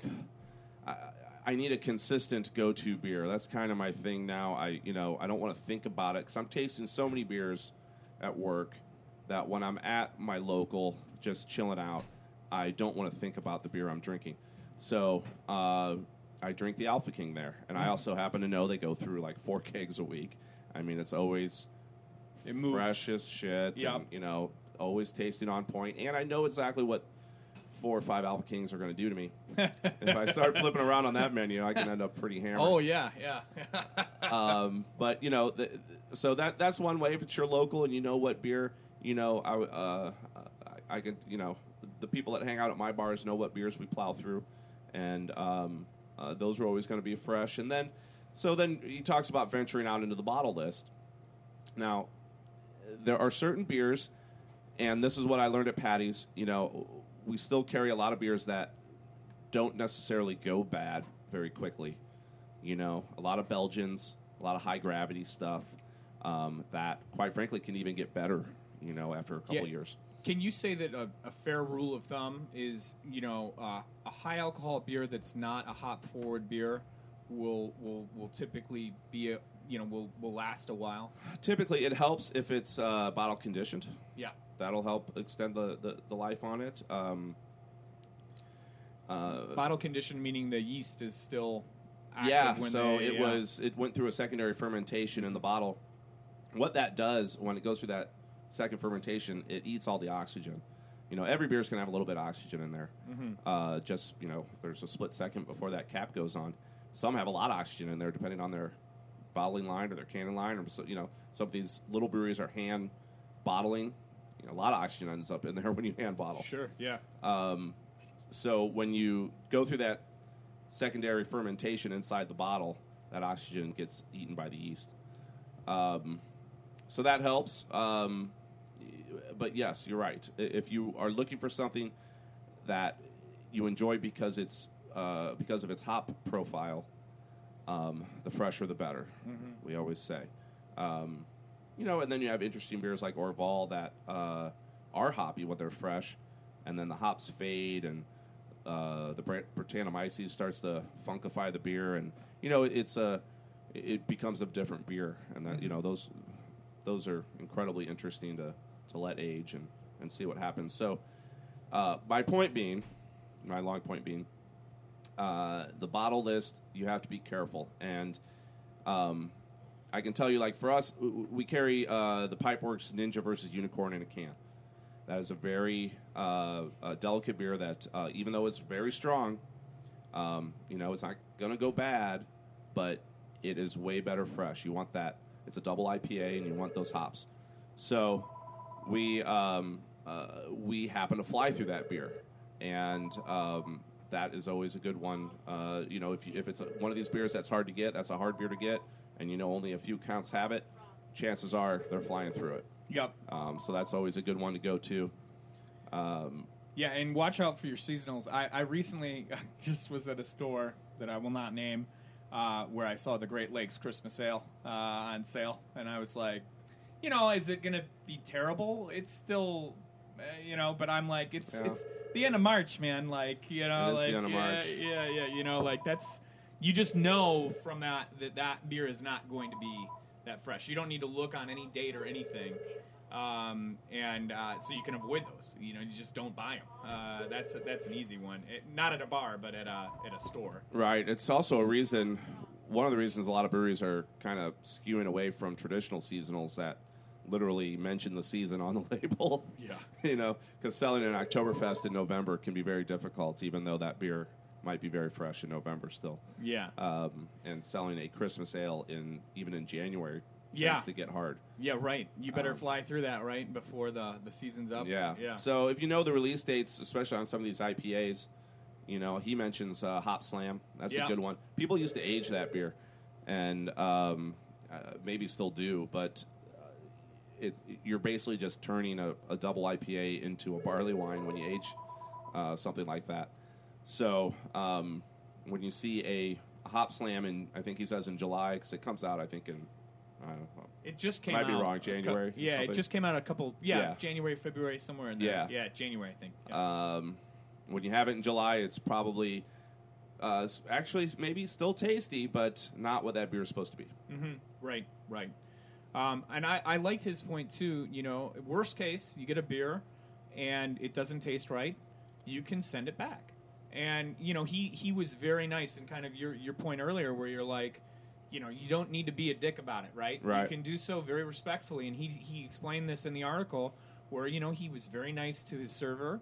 I, I need a consistent go-to beer. That's kind of my thing now. I, you know, I don't want to think about it because I'm tasting so many beers at work that when I'm at my local, just chilling out, I don't want to think about the beer I'm drinking. So uh, I drink the Alpha King there, and I also happen to know they go through like four kegs a week. I mean, it's always It moves. fresh as shit, Yep. and you know, always tasting on point, and I know exactly what four or five Alpha Kings are going to do to me. If I start flipping around on that menu, I can end up pretty hammered. Oh yeah, yeah. um, but you know, the, so that that's one way. If it's your local and you know what beer, you know, I uh, I, I could, you know, the people that hang out at my bars know what beers we plow through, and um, uh, those are always going to be fresh. And then, so then he talks about venturing out into the bottle list. Now, there are certain beers, and this is what I learned at Patty's. You know, we still carry a lot of beers that don't necessarily go bad very quickly. You know, a lot of Belgians, a lot of high gravity stuff um, that, quite frankly, can even get better. You know, after a couple Yeah. years. Can you say that a, a fair rule of thumb is, you know, uh, a high alcohol beer that's not a hop forward beer will will will typically be a you know will will last a while? Typically, it helps if it's uh, bottle conditioned. Yeah. That'll help extend the, the, the life on it. Um, uh, Bottle condition meaning the yeast is still active yeah, when so they, it yeah. was it went through a secondary fermentation in the bottle. What that does when it goes through that second fermentation, it eats all the oxygen. You know, every beer's going to have a little bit of oxygen in there. Mm-hmm. Uh, just, you know, there's a split second before that cap goes on. Some have a lot of oxygen in there, depending on their bottling line or their canning line. Or, so, you know, some of these little breweries are hand bottling. You know, a lot of oxygen ends up in there when you hand bottle. Sure, yeah. Um, so when you go through that secondary fermentation inside the bottle, that oxygen gets eaten by the yeast. Um, so that helps. Um, but yes, you're right. I- If you are looking for something that you enjoy because it's uh, because of its hop profile, um, the fresher the better. Mm-hmm. We always say. Um, you know, and then you have interesting beers like Orval that uh, are hoppy when they're fresh, and then the hops fade, and uh, the Brit- Britannomyces starts to funkify the beer, and you know, it's a it becomes a different beer, and that you know those those are incredibly interesting to, to let age and, and see what happens. So, uh, my point being, my long point being, uh, the bottle list, you have to be careful. And um, I can tell you, like, for us, w- we carry uh, the Pipeworks Ninja versus Unicorn in a can. That is a very uh, uh, delicate beer that, uh, even though it's very strong, um, you know, it's not going to go bad, but it is way better fresh. You want that. It's a double I P A, and you want those hops. So we um, uh, we happen to fly through that beer, and um, that is always a good one. Uh, you know, if you, if it's a, one of these beers that's hard to get, that's a hard beer to get, and you know only a few counts have it, chances are they're flying through it. Yep. Um, so that's always a good one to go to. Um, Yeah, and watch out for your seasonals. I, I recently just was at a store that I will not name uh, where I saw the Great Lakes Christmas Ale uh, on sale, and I was like, you know, is it going to be terrible? It's still, uh, you know, but I'm like, it's Yeah. it's the end of March, man. Like, you know, It is like the end of yeah, March. yeah, yeah, you know, like that's you just know from that that that beer is not going to be that fresh. You don't need to look on any date or anything. Um, and uh, so you can avoid those. You know, you just don't buy them. Uh, that's a, that's an easy one. It, not at a bar, but at a at a store. Right. It's also a reason, one of the reasons a lot of breweries are kind of skewing away from traditional seasonals that literally mention the season on the label. Yeah. You know, because selling an Oktoberfest in November can be very difficult, even though that beer might be very fresh in November still. Yeah. Um, and selling a Christmas ale in even in January tends Yeah. to get hard. Yeah. Right. You better Um, fly through that right before the the season's up. Yeah. Yeah. So if you know the release dates, especially on some of these I P As, you know, he mentions uh, Hop Slam. That's Yeah. a good one. People used to age that beer, and um, uh, maybe still do, but uh, it, you're basically just turning a, a double I P A into a barley wine when you age uh, something like that. So um, when you see a, a Hop Slam, in, I think he says in July, because it comes out, I think, in, I don't know, It just came Might out. be wrong, a cou- January or Yeah, it something. just came out a couple. Yeah, Yeah. January, February, somewhere in there. Yeah. Yeah, January, I think. Yeah. Um, when you have it in July, it's probably uh, s- actually maybe still tasty, but not what that beer is supposed to be. Mm-hmm. Right, right. Um, and I, I liked his point too. You know, worst case, you get a beer and it doesn't taste right, you can send it back. And you know, he, he was very nice. And kind of your your point earlier, where you're like, you know, you don't need to be a dick about it, right? Right. You can do so very respectfully. And he he explained this in the article, where you know he was very nice to his server.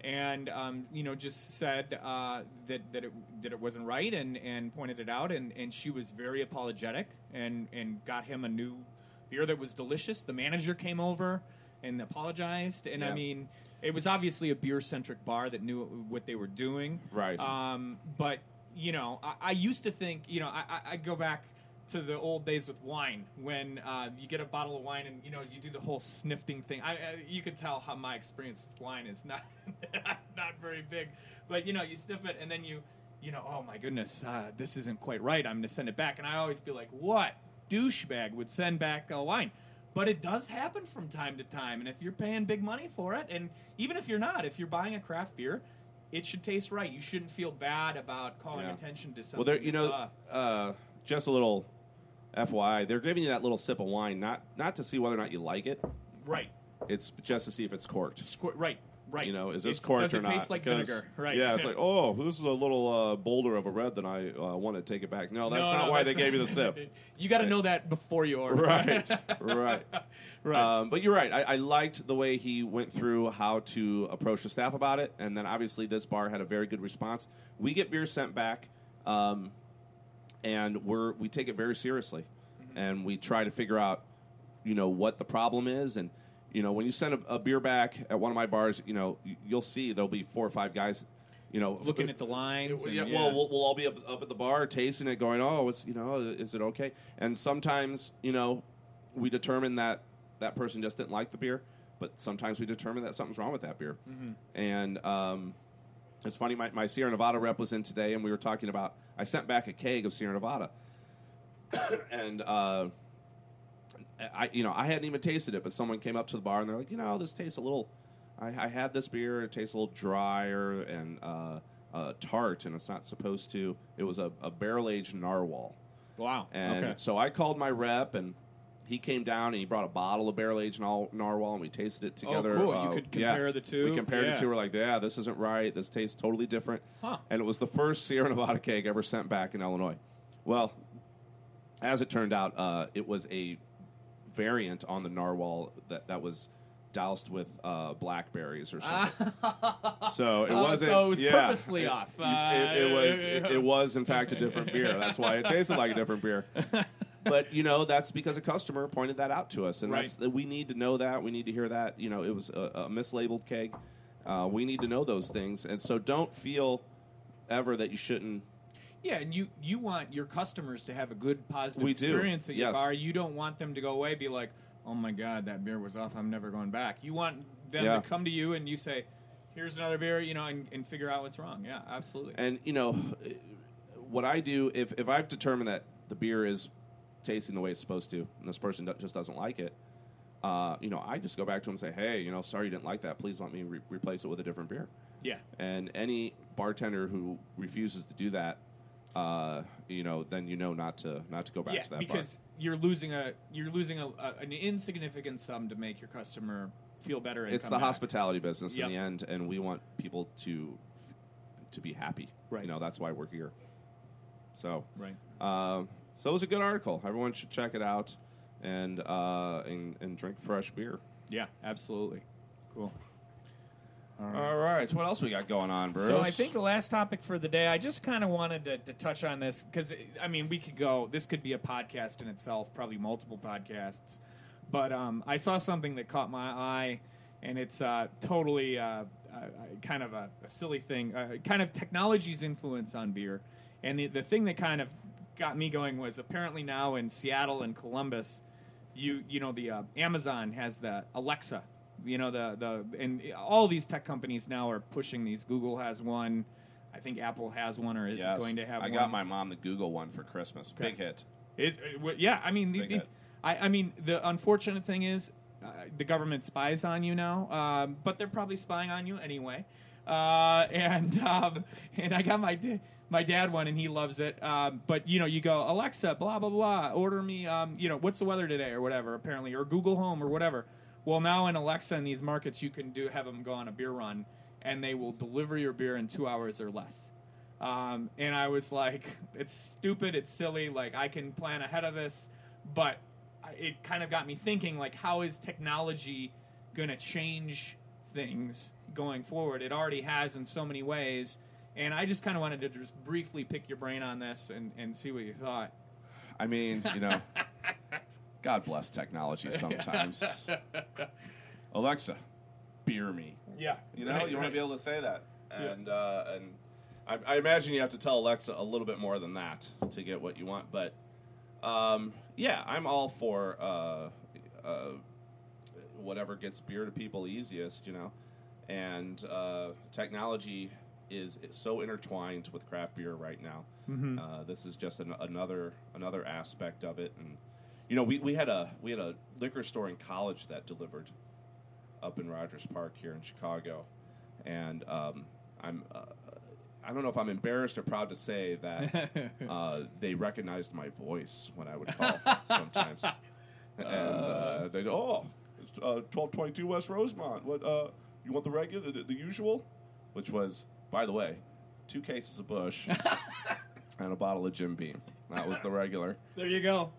and um, you know, just said uh, that that it that it wasn't right, and, and pointed it out, and, and she was very apologetic, and, and got him a new beer that was delicious. The manager came over and apologized, and Yeah. I mean, it was obviously a beer centric bar that knew what they were doing, Right. Um, but you know, I, I used to think, you know, I, I, I go back to the old days with wine when uh, you get a bottle of wine and you know you do the whole sniffing thing. I, I you can tell how my experience with wine is not not very big, but you know you sniff it and then you you know oh my goodness uh, this isn't quite right. I'm going to send it back, and I always be like, what douchebag would send back a wine? But it does happen from time to time, and if you're paying big money for it, and even if you're not, if you're buying a craft beer, it should taste right. You shouldn't feel bad about calling Yeah. attention to something. Well, there, you that's know, off. uh, just a little F Y I, they're giving you that little sip of wine, not not to see whether or not you like it. Right. It's just to see if it's corked. Squ- right, right. You know, is this It's- corked does or it not? taste like 'Cause- vinegar? Right. Yeah, it's like, oh, this is a little uh, bolder of a red than I uh, want to take it back. No, that's No, not no, why that's they gave you the sip. You got to know that before you order. Right, right. Right. Um, but you're right. I, I liked the way he went through how to approach the staff about it, and then obviously this bar had a very good response. We get beer sent back, um, and we're we take it very seriously, Mm-hmm. and we try to figure out, you know, what the problem is, and you know, when you send a, a beer back at one of my bars, you know, you, you'll see there'll be four or five guys, you know, Looking at the lines. and- yeah, well, well, we'll all be up, up at the bar tasting it, going, "Oh, it's you know, is it okay?" And sometimes, you know, we determine that that person just didn't like the beer, but sometimes we determine that something's wrong with that beer. Mm-hmm. And um, it's funny, my, my Sierra Nevada rep was in today, and we were talking about. I sent back a keg of Sierra Nevada, and uh, I, you know, I hadn't even tasted it, but someone came up to the bar and they're like, you know, this tastes a little. I, I had this beer. It tastes a little drier and uh, uh, tart, and it's not supposed to. It was a, a barrel aged narwhal, Wow. and okay. so I called my rep, and he came down and he brought a bottle of barrel aged nar- narwhal, and we tasted it together. Oh, cool. Uh, You could yeah. compare the two? We compared Yeah. the two. We're like, yeah, this isn't right. This tastes totally different. Huh. And it was the first Sierra Nevada keg ever sent back in Illinois. Well, as it turned out, uh, it was a variant on the narwhal that, that was doused with uh, blackberries or something. so it Oh, wasn't. so it was yeah, purposely it, off. It, it, it was. It, Uh, it was in fact a different beer. That's why it tasted like a different beer. But you know, that's because a customer pointed that out to us, and Right. that's we need to know that. We need to hear that. You know, it was a, a mislabeled keg. Uh, we need to know those things, and so don't feel ever that you shouldn't. Yeah, and you, you want your customers to have a good, positive We do, experience at your yes. bar. You don't want them to go away be like, oh my God, that beer was off. I'm never going back. You want them Yeah. to come to you and you say, here's another beer, you know, and, and figure out what's wrong. Yeah, absolutely. And you know, what I do if if I've determined that the beer is tasting the way it's supposed to, and this person do- just doesn't like it, uh, you know, I just go back to him and say, hey, you know, sorry you didn't like that. Please let me re- replace it with a different beer. yeah. And any bartender who refuses to do that, uh, you know, then you know not to not to go back Yeah, to that because you're losing a you're losing a, a, an insignificant sum to make your customer feel better. bar. And It's come the back. hospitality business Yep. in the end, and we want people to to be happy. Right. You know, that's why we're here. So. Right. Um, so it was a good article. Everyone should check it out and uh, and, and drink fresh beer. Yeah, absolutely. Cool. All right. What else we got going on, Bruce? So I think the last topic for the day, I just kind of wanted to, to touch on this because I mean we could go. This could be a podcast in itself, probably multiple podcasts. But um, I saw something that caught my eye, and it's uh, totally uh, uh, kind of a, a silly thing. Uh, kind of technology's influence on beer, and the the thing that kind of got me going was apparently now in Seattle and Columbus, you you know the uh, Amazon has the Alexa. You know the the and all these tech companies now are pushing these. Google has one, I think Apple has one, or is Yes. going to have I one. got my mom the Google one for Christmas. Okay. Big hit. It, it w- yeah, I mean, the, Big the, hit. I, I mean, the unfortunate thing is, uh, the government spies on you now, um, but they're probably spying on you anyway. Uh, and um, and I got my da- my dad one, and he loves it. Um, but you know, you go Alexa, blah blah blah, order me, um, you know, what's the weather today, or whatever, apparently, or Google Home, or whatever. Well, now in Alexa in these markets, you can do have them go on a beer run, and they will deliver your beer in two hours or less. Um, and I was like, it's stupid, it's silly, like I can plan ahead of this, but I- it kind of got me thinking, like, how is technology going to change things going forward. It already has in so many ways. And I just kind of wanted to just briefly pick your brain on this and, and see what you thought. I mean, you know, God bless technology sometimes. Alexa, beer me. Yeah. You know, Right, you want right. to be able to say that. Yeah. And uh, and I, I imagine you have to tell Alexa a little bit more than that to get what you want. But, um, yeah, I'm all for uh, uh, whatever gets beer to people easiest, you know. And uh, technology is, is so intertwined with craft beer right now. Mm-hmm. Uh, this is just an, another another aspect of it. And, you know, we, we had a we had a liquor store in college that delivered up in Rogers Park here in Chicago, and um, I'm uh, I don't know if I'm embarrassed or proud to say that uh, they recognized my voice when I would call sometimes, and uh, they oh it's uh, twelve twenty-two West Rosemont. What uh, you want the regular the, the usual, which was, by the way, two cases of Busch and a bottle of Jim Beam. That was the regular. There you go.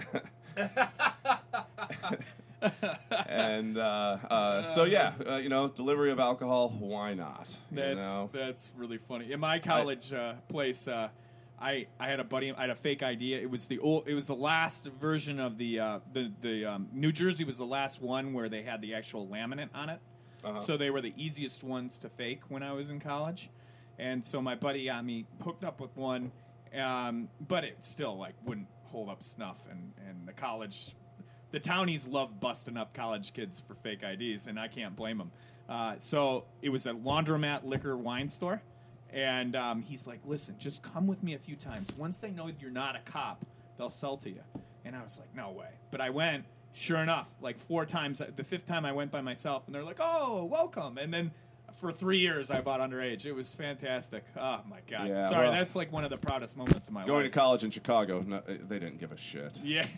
And uh, uh, so yeah, uh, you know, delivery of alcohol. Why not? You That's know? that's really funny. In my college uh, place, uh, I I had a buddy. I had a fake idea. It was the old. It was the last version of the uh, the the um, New Jersey was the last one where they had the actual laminate on it. Uh-huh. So they were the easiest ones to fake when I was in college, and so my buddy got me hooked up with one, um, but it still like wouldn't hold up snuff, and and the college. The townies love busting up college kids for fake I Ds, and I can't blame them. Uh, so it was a laundromat liquor wine store, and um, he's like, listen, just come with me a few times. Once they know you're not a cop, they'll sell to you. And I was like, no way. But I went, sure enough, like four times. The fifth time I went by myself, and they're like, oh, welcome. And then for three years, I bought underage. It was fantastic. Oh, my God. Yeah, Sorry, well, that's like one of the proudest moments of my Going life. to college in Chicago, no, they didn't give a shit. Yeah.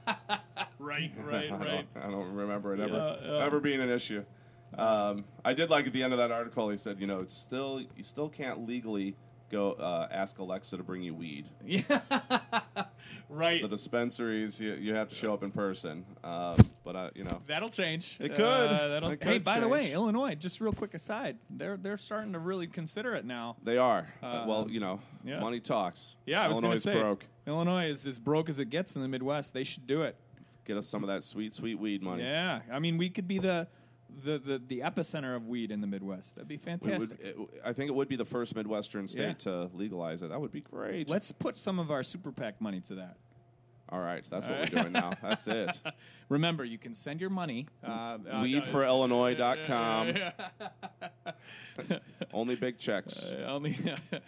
right, right, I, right. don't, I don't remember it ever Yeah, yeah. ever being an issue. Um, I did like at the end of that article, he said, you know, it's still you still can't legally go uh, ask Alexa to bring you weed. Yeah. right. The dispensaries, you, you have to show up in person. Um, but uh, you know, That'll change. It could. Uh, that'll, It hey, could by the way, change. Illinois. Just real quick aside, they're they're starting to really consider it now. they are. Uh, well, you know, yeah. money talks. Yeah, I was Illinois going is to say, broke. Illinois is as broke as it gets in the Midwest. They should do it. Get us some of that sweet, sweet weed money. Yeah, I mean, we could be the the, the, the epicenter of weed in the Midwest. That'd be It fantastic. would, it, I think it would be the first Midwestern state Yeah. to legalize it. That would be great. Let's put some of our super PAC money to that. All right, that's what we're doing now. That's it. Remember, you can send your money. Uh, weed for illinois dot com. uh, Only big checks. Uh, only,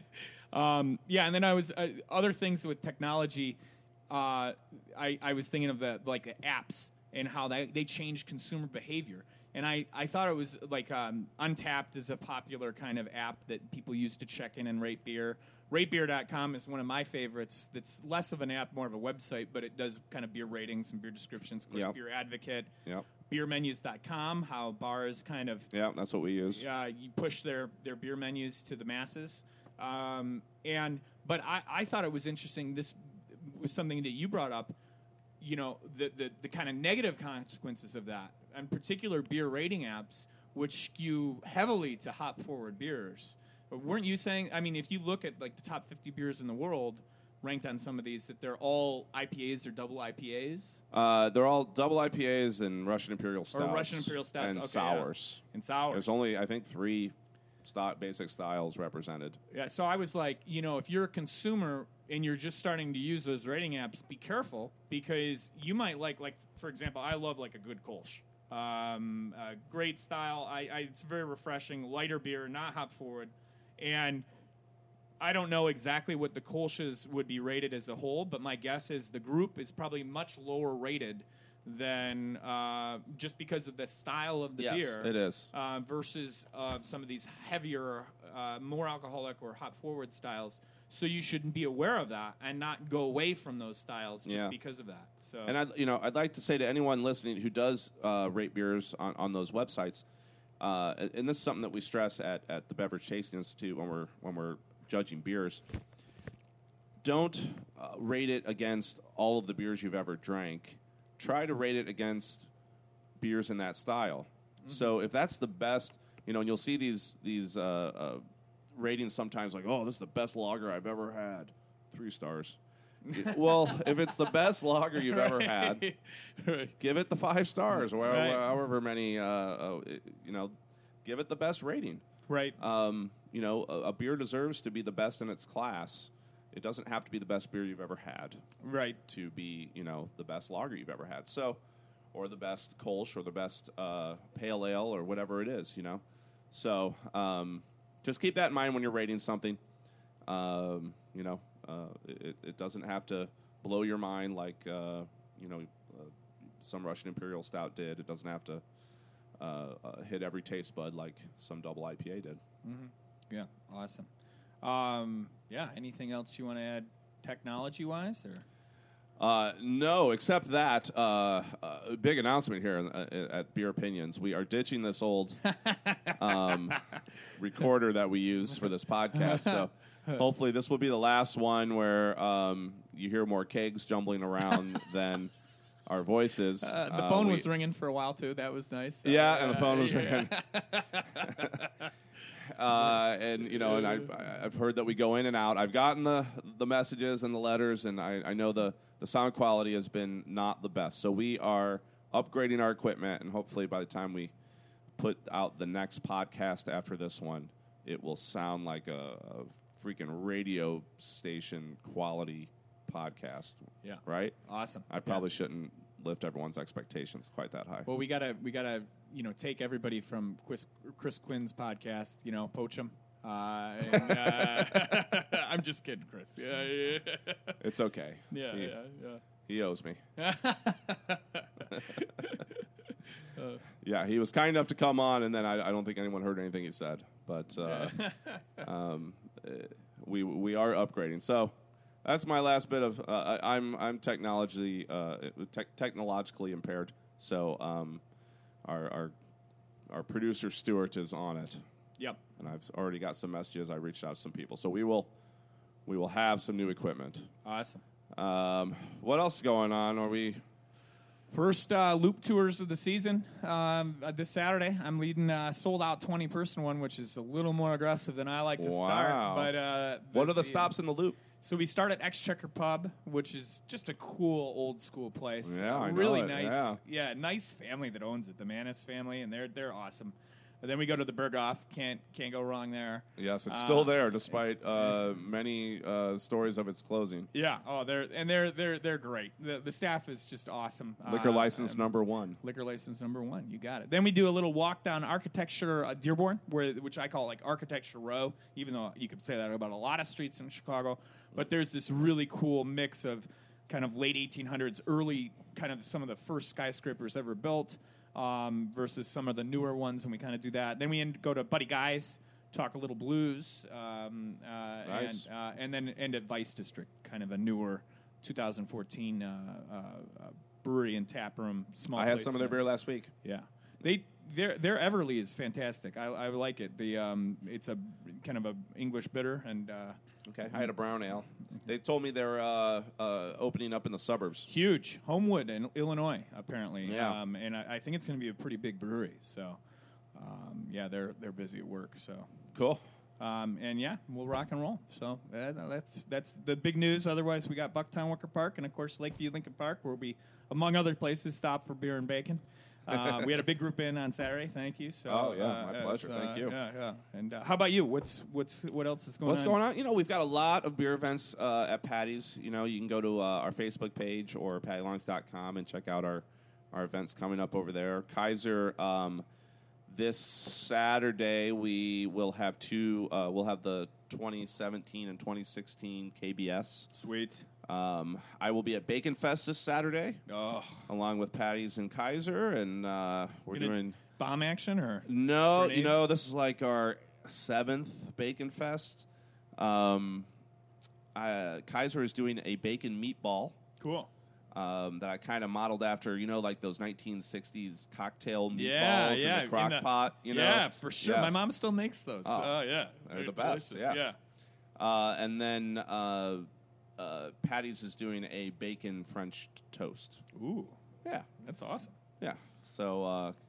um, yeah, and then I was uh, other things with technology. Uh, I I was thinking of the like the apps and how they they change consumer behavior. And I, I thought it was like um, Untapped is a popular kind of app that people use to check in and rate beer. rate beer dot com is one of my favorites. That's less of an app, more of a website, but it does kind of beer ratings and beer descriptions. Of course, Yep. Beer Advocate. Yep. beer menus dot com, how bars kind of Yeah, that's what we use. uh, you push their, their beer menus to the masses. Um, and but I, I thought it was interesting. This was something that you brought up. You know, the the, the kind of negative consequences of that, in particular, beer rating apps, which skew heavily to hop forward beers. But weren't you saying? I mean, if you look at like the top fifty beers in the world ranked on some of these, that they're all I P As or double I P As Uh, they're all double I P As and Russian Imperial Stouts. or Russian Imperial Stouts And okay, sours. yeah. and sours. There's only, I think, three st- basic styles represented. Yeah, so I was like, you know, if you're a consumer and you're just starting to use those rating apps, be careful because you might like, like for example, I love like a good Kolsch. Um, uh, great style. I, I it's very refreshing, lighter beer, not hop forward, and I don't know exactly what the Kolsch's would be rated as a whole, but my guess is the group is probably much lower rated than uh, just because of the style of the Yes, beer. it is. Uh, versus uh, some of these heavier, uh, more alcoholic or hop forward styles. So you should be aware of that and not go away from those styles just Yeah. because of that. So And I, you know, I'd like to say to anyone listening who does uh, rate beers on, on those websites, uh, and and this is something that we stress at, at the Beverage Tasting Institute when we're when we're judging beers. Don't uh, rate it against all of the beers you've ever drank. Try to rate it against beers in that style. So if that's the best You know, and you'll see these these uh, uh, ratings sometimes like, oh, this is the best lager I've ever had, three stars. Well, if it's the best lager you've ever had, Right. give it the five stars, or Right. however many. Uh, uh, you know, give it the best rating. Right. Um, you know, a, a beer deserves to be the best in its class. It doesn't have to be the best beer you've ever had Right. to be, you know, the best lager you've ever had. So, or the best Kolsch, or the best uh, pale ale, or whatever it is, you know. So, um, just keep that in mind when you're rating something. Um, you know, uh, it, it doesn't have to blow your mind like, uh, you know, uh, some Russian Imperial Stout did. It doesn't have to uh, uh, hit every taste bud like some double I P A did. Yeah. Awesome. Um, yeah. Anything else you want to add technology-wise, or? Uh, no, except that uh, uh, big announcement here uh, at Beer Opinions. We are ditching this old um, recorder that we use for this podcast. So hopefully this will be the last one where um, you hear more kegs jumbling around than our voices. Uh, the Uh, phone we- was ringing for a while too. That was nice. Yeah, Uh, and the phone was yeah. ringing. Uh, and you know, and I, I've heard that we go in and out. I've gotten the the messages and the letters, and I, I know the, the sound quality has been not the best. So we are upgrading our equipment, and hopefully by the time we put out the next podcast after this one, it will sound like a, a freaking radio station quality podcast. Yeah. Right? Awesome. I probably shouldn't lift everyone's expectations quite that high. Well, we gotta we gotta you know take everybody from Chris, Chris Quinn's podcast, you know, poach them. Uh, and, uh, I'm just kidding, Chris. Yeah, yeah, It's okay. yeah, he, yeah, yeah. he owes me. Yeah, he was kind enough to come on, and then I, I don't think anyone heard anything he said. But uh, um, uh, we we are upgrading. So that's my last bit of. Uh, I, I'm I'm technology uh, tech technologically impaired. So um, our our our producer Stuart is on it, Yep. and I've already got some messages. I reached out to some people, so we will we will have some new equipment. Awesome. Um, what else is going on? Are we? First uh, loop tours of the season um, uh, this Saturday. I'm leading a sold out twenty person one, which is a little more aggressive than I like to Wow. start. But uh, What are the stops in the loop? So we start at Exchequer Pub, which is just a cool old school place. Yeah, Uh, I know really it, nice. yeah. nice family that owns it, the Manis family, and they're they're awesome. And then we go to the Berghoff. Can't can't go wrong there. Yes, it's Uh, still there despite uh, many uh, stories of its closing. Yeah. Oh, they're and they're they're they're great. The the staff is just awesome. Liquor Uh, license and- number one. Liquor license number one. You got it. Then we do a little walk down Architecture uh, Dearborn, where which I call like Architecture Row, even though you could say that about a lot of streets in Chicago. But there's this really cool mix of kind of late eighteen hundreds, early kind of some of the first skyscrapers ever built um, versus some of the newer ones, and we kind of do that. Then we end, go to Buddy Guy's, talk a little blues, um, uh, Nice. and, uh, and then end at Vice District, kind of a newer two thousand fourteen uh, uh, uh, brewery and tap room. Small. I had place some of their there. beer last week. Yeah, they their their Everly is fantastic. I, I like it. The um, it's a kind of a English bitter, and uh, Okay, I had a brown ale. They told me they're uh, uh, opening up in the suburbs. huge. Homewood in Illinois, apparently. Yeah. Um, and I, I think it's going to be a pretty big brewery. So, um, yeah, they're they're busy at work. So. Cool. Um, and yeah, we'll rock and roll. So uh, that's that's the big news. Otherwise, we got Bucktown Wicker Park and of course Lakeview Lincoln Park, where we, among other places, stop for beer and bacon. Uh, we had a big group in on Saturday. Thank you. So, Oh, yeah, uh, my it's, pleasure. uh, Thank you. Yeah, yeah. And uh, how about you? What's what's what else is going What's on? going on? You know, we've got a lot of beer events uh, at Patty's. You know, you can go to uh, our Facebook page or patty longs dot com and check out our, our events coming up over there. Kaiser, um, this Saturday we will have two. Uh, we'll have the twenty seventeen and twenty sixteen K B S. Sweet. Um, I will be at Bacon Fest this Saturday, Oh, along with Patty's and Kaiser, and uh, we're gonna doing. bomb action or No, you grenades? know, this is like our seventh Bacon Fest. Um, uh, Kaiser is doing a bacon meatball cool. um, that I kind of modeled after, you know, like those nineteen sixties cocktail meatballs Yeah, in yeah, the crock in the- pot. You know, yeah, for sure. Yes. My mom still makes those. Oh, Oh, yeah, they're Very the best, delicious. yeah. Uh, and then uh, uh, Patty's is doing a bacon French t- toast. Ooh, Yeah, that's awesome. yeah. So uh,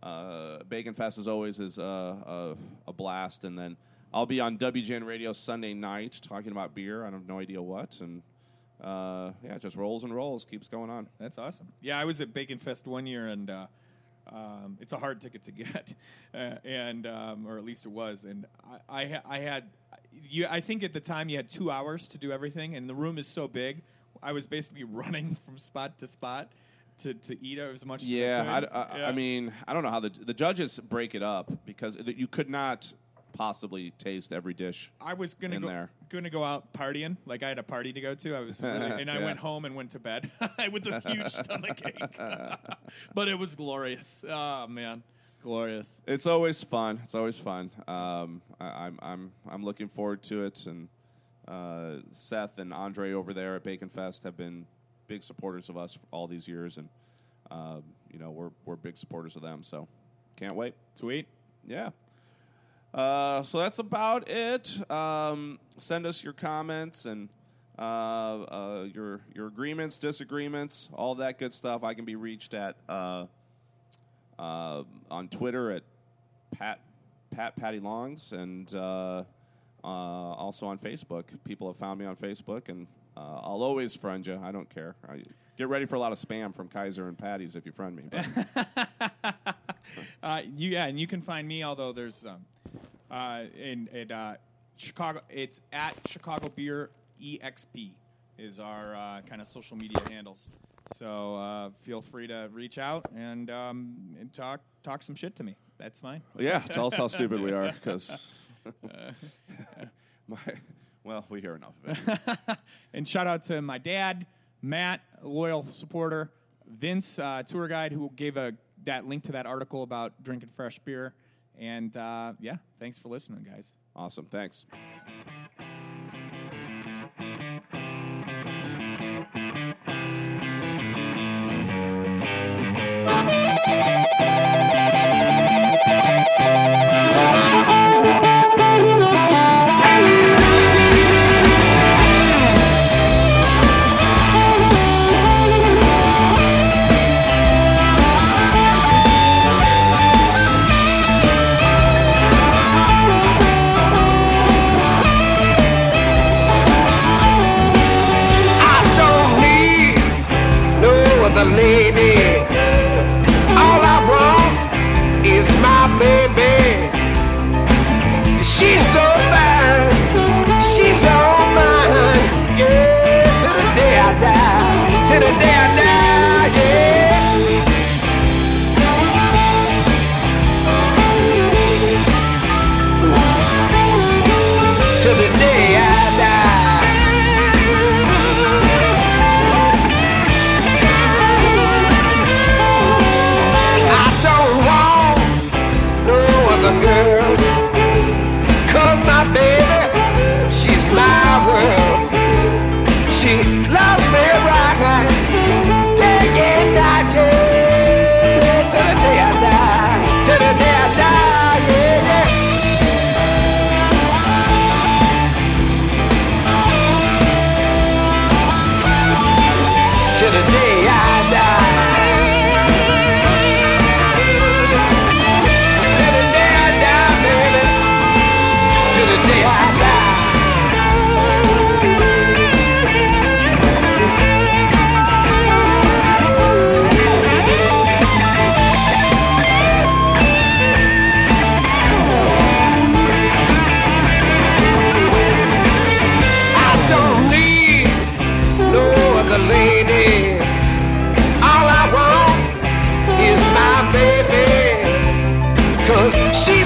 uh, Bacon Fest, as always, is uh, a, a blast. And then I'll be on W G N Radio Sunday night talking about beer. I have no idea what. And, uh, yeah, it just rolls and rolls, keeps going on. That's awesome. Yeah, I was at Bacon Fest one year, and uh, um, it's a hard ticket to get, uh, and um, or at least it was. And I, I, ha- I had, you, I think at the time you had two hours to do everything, and the room is so big. I was basically running from spot to spot to, to eat as much yeah, as I I, could. I, yeah, I mean, I don't know how the the judges break it up because it, you could not possibly taste every dish. I was gonna in go, there. gonna go out partying. Like I had a party to go to. I was, really, and I Yeah. went home and went to bed with a huge stomach ache. But it was glorious. Oh man, glorious. It's always fun. It's always fun. Um, I, I'm I'm I'm looking forward to it. And uh, Seth and Andre over there at Bacon Fest have been big supporters of us for all these years, and um, you know we're we're big supporters of them. So can't wait. Sweet. Yeah. Uh, so that's about it. Um, send us your comments and uh, uh, your your agreements, disagreements, all that good stuff. I can be reached at uh, uh, on Twitter at Pat Pat Patty Longs, and uh, uh, also on Facebook. People have found me on Facebook, and uh, I'll always friend you. I don't care. I, get ready for a lot of spam from Kaiser and Patty's if you friend me. But. uh, you, yeah, and you can find me. Although there's um, uh, in at uh, Chicago, it's at Chicago Beer E X P is our uh, kind of social media handles. So uh, feel free to reach out and um, and talk talk some shit to me. That's fine. Yeah, tell us how stupid we are, because my well, we hear enough of it. And shout out to my dad, Matt, a loyal supporter, Vince, uh, tour guide, who gave a that link to that article about drinking fresh beer. And uh, yeah, thanks for listening, guys. Awesome, thanks. I don't need no other lady. All I want is my baby. She's so fine, she's all mine. Yeah, to the day I die, to the day I die, yeah. To the day I die. I don't want no other girl, 'cause my baby, she's my world. She loves me right, day and night, yeah. To the day I die, to the day I die, yeah, yeah. To the day I die. To the day I die, baby. To the day I die. I don't need no other lady. All I want is my baby, 'cause she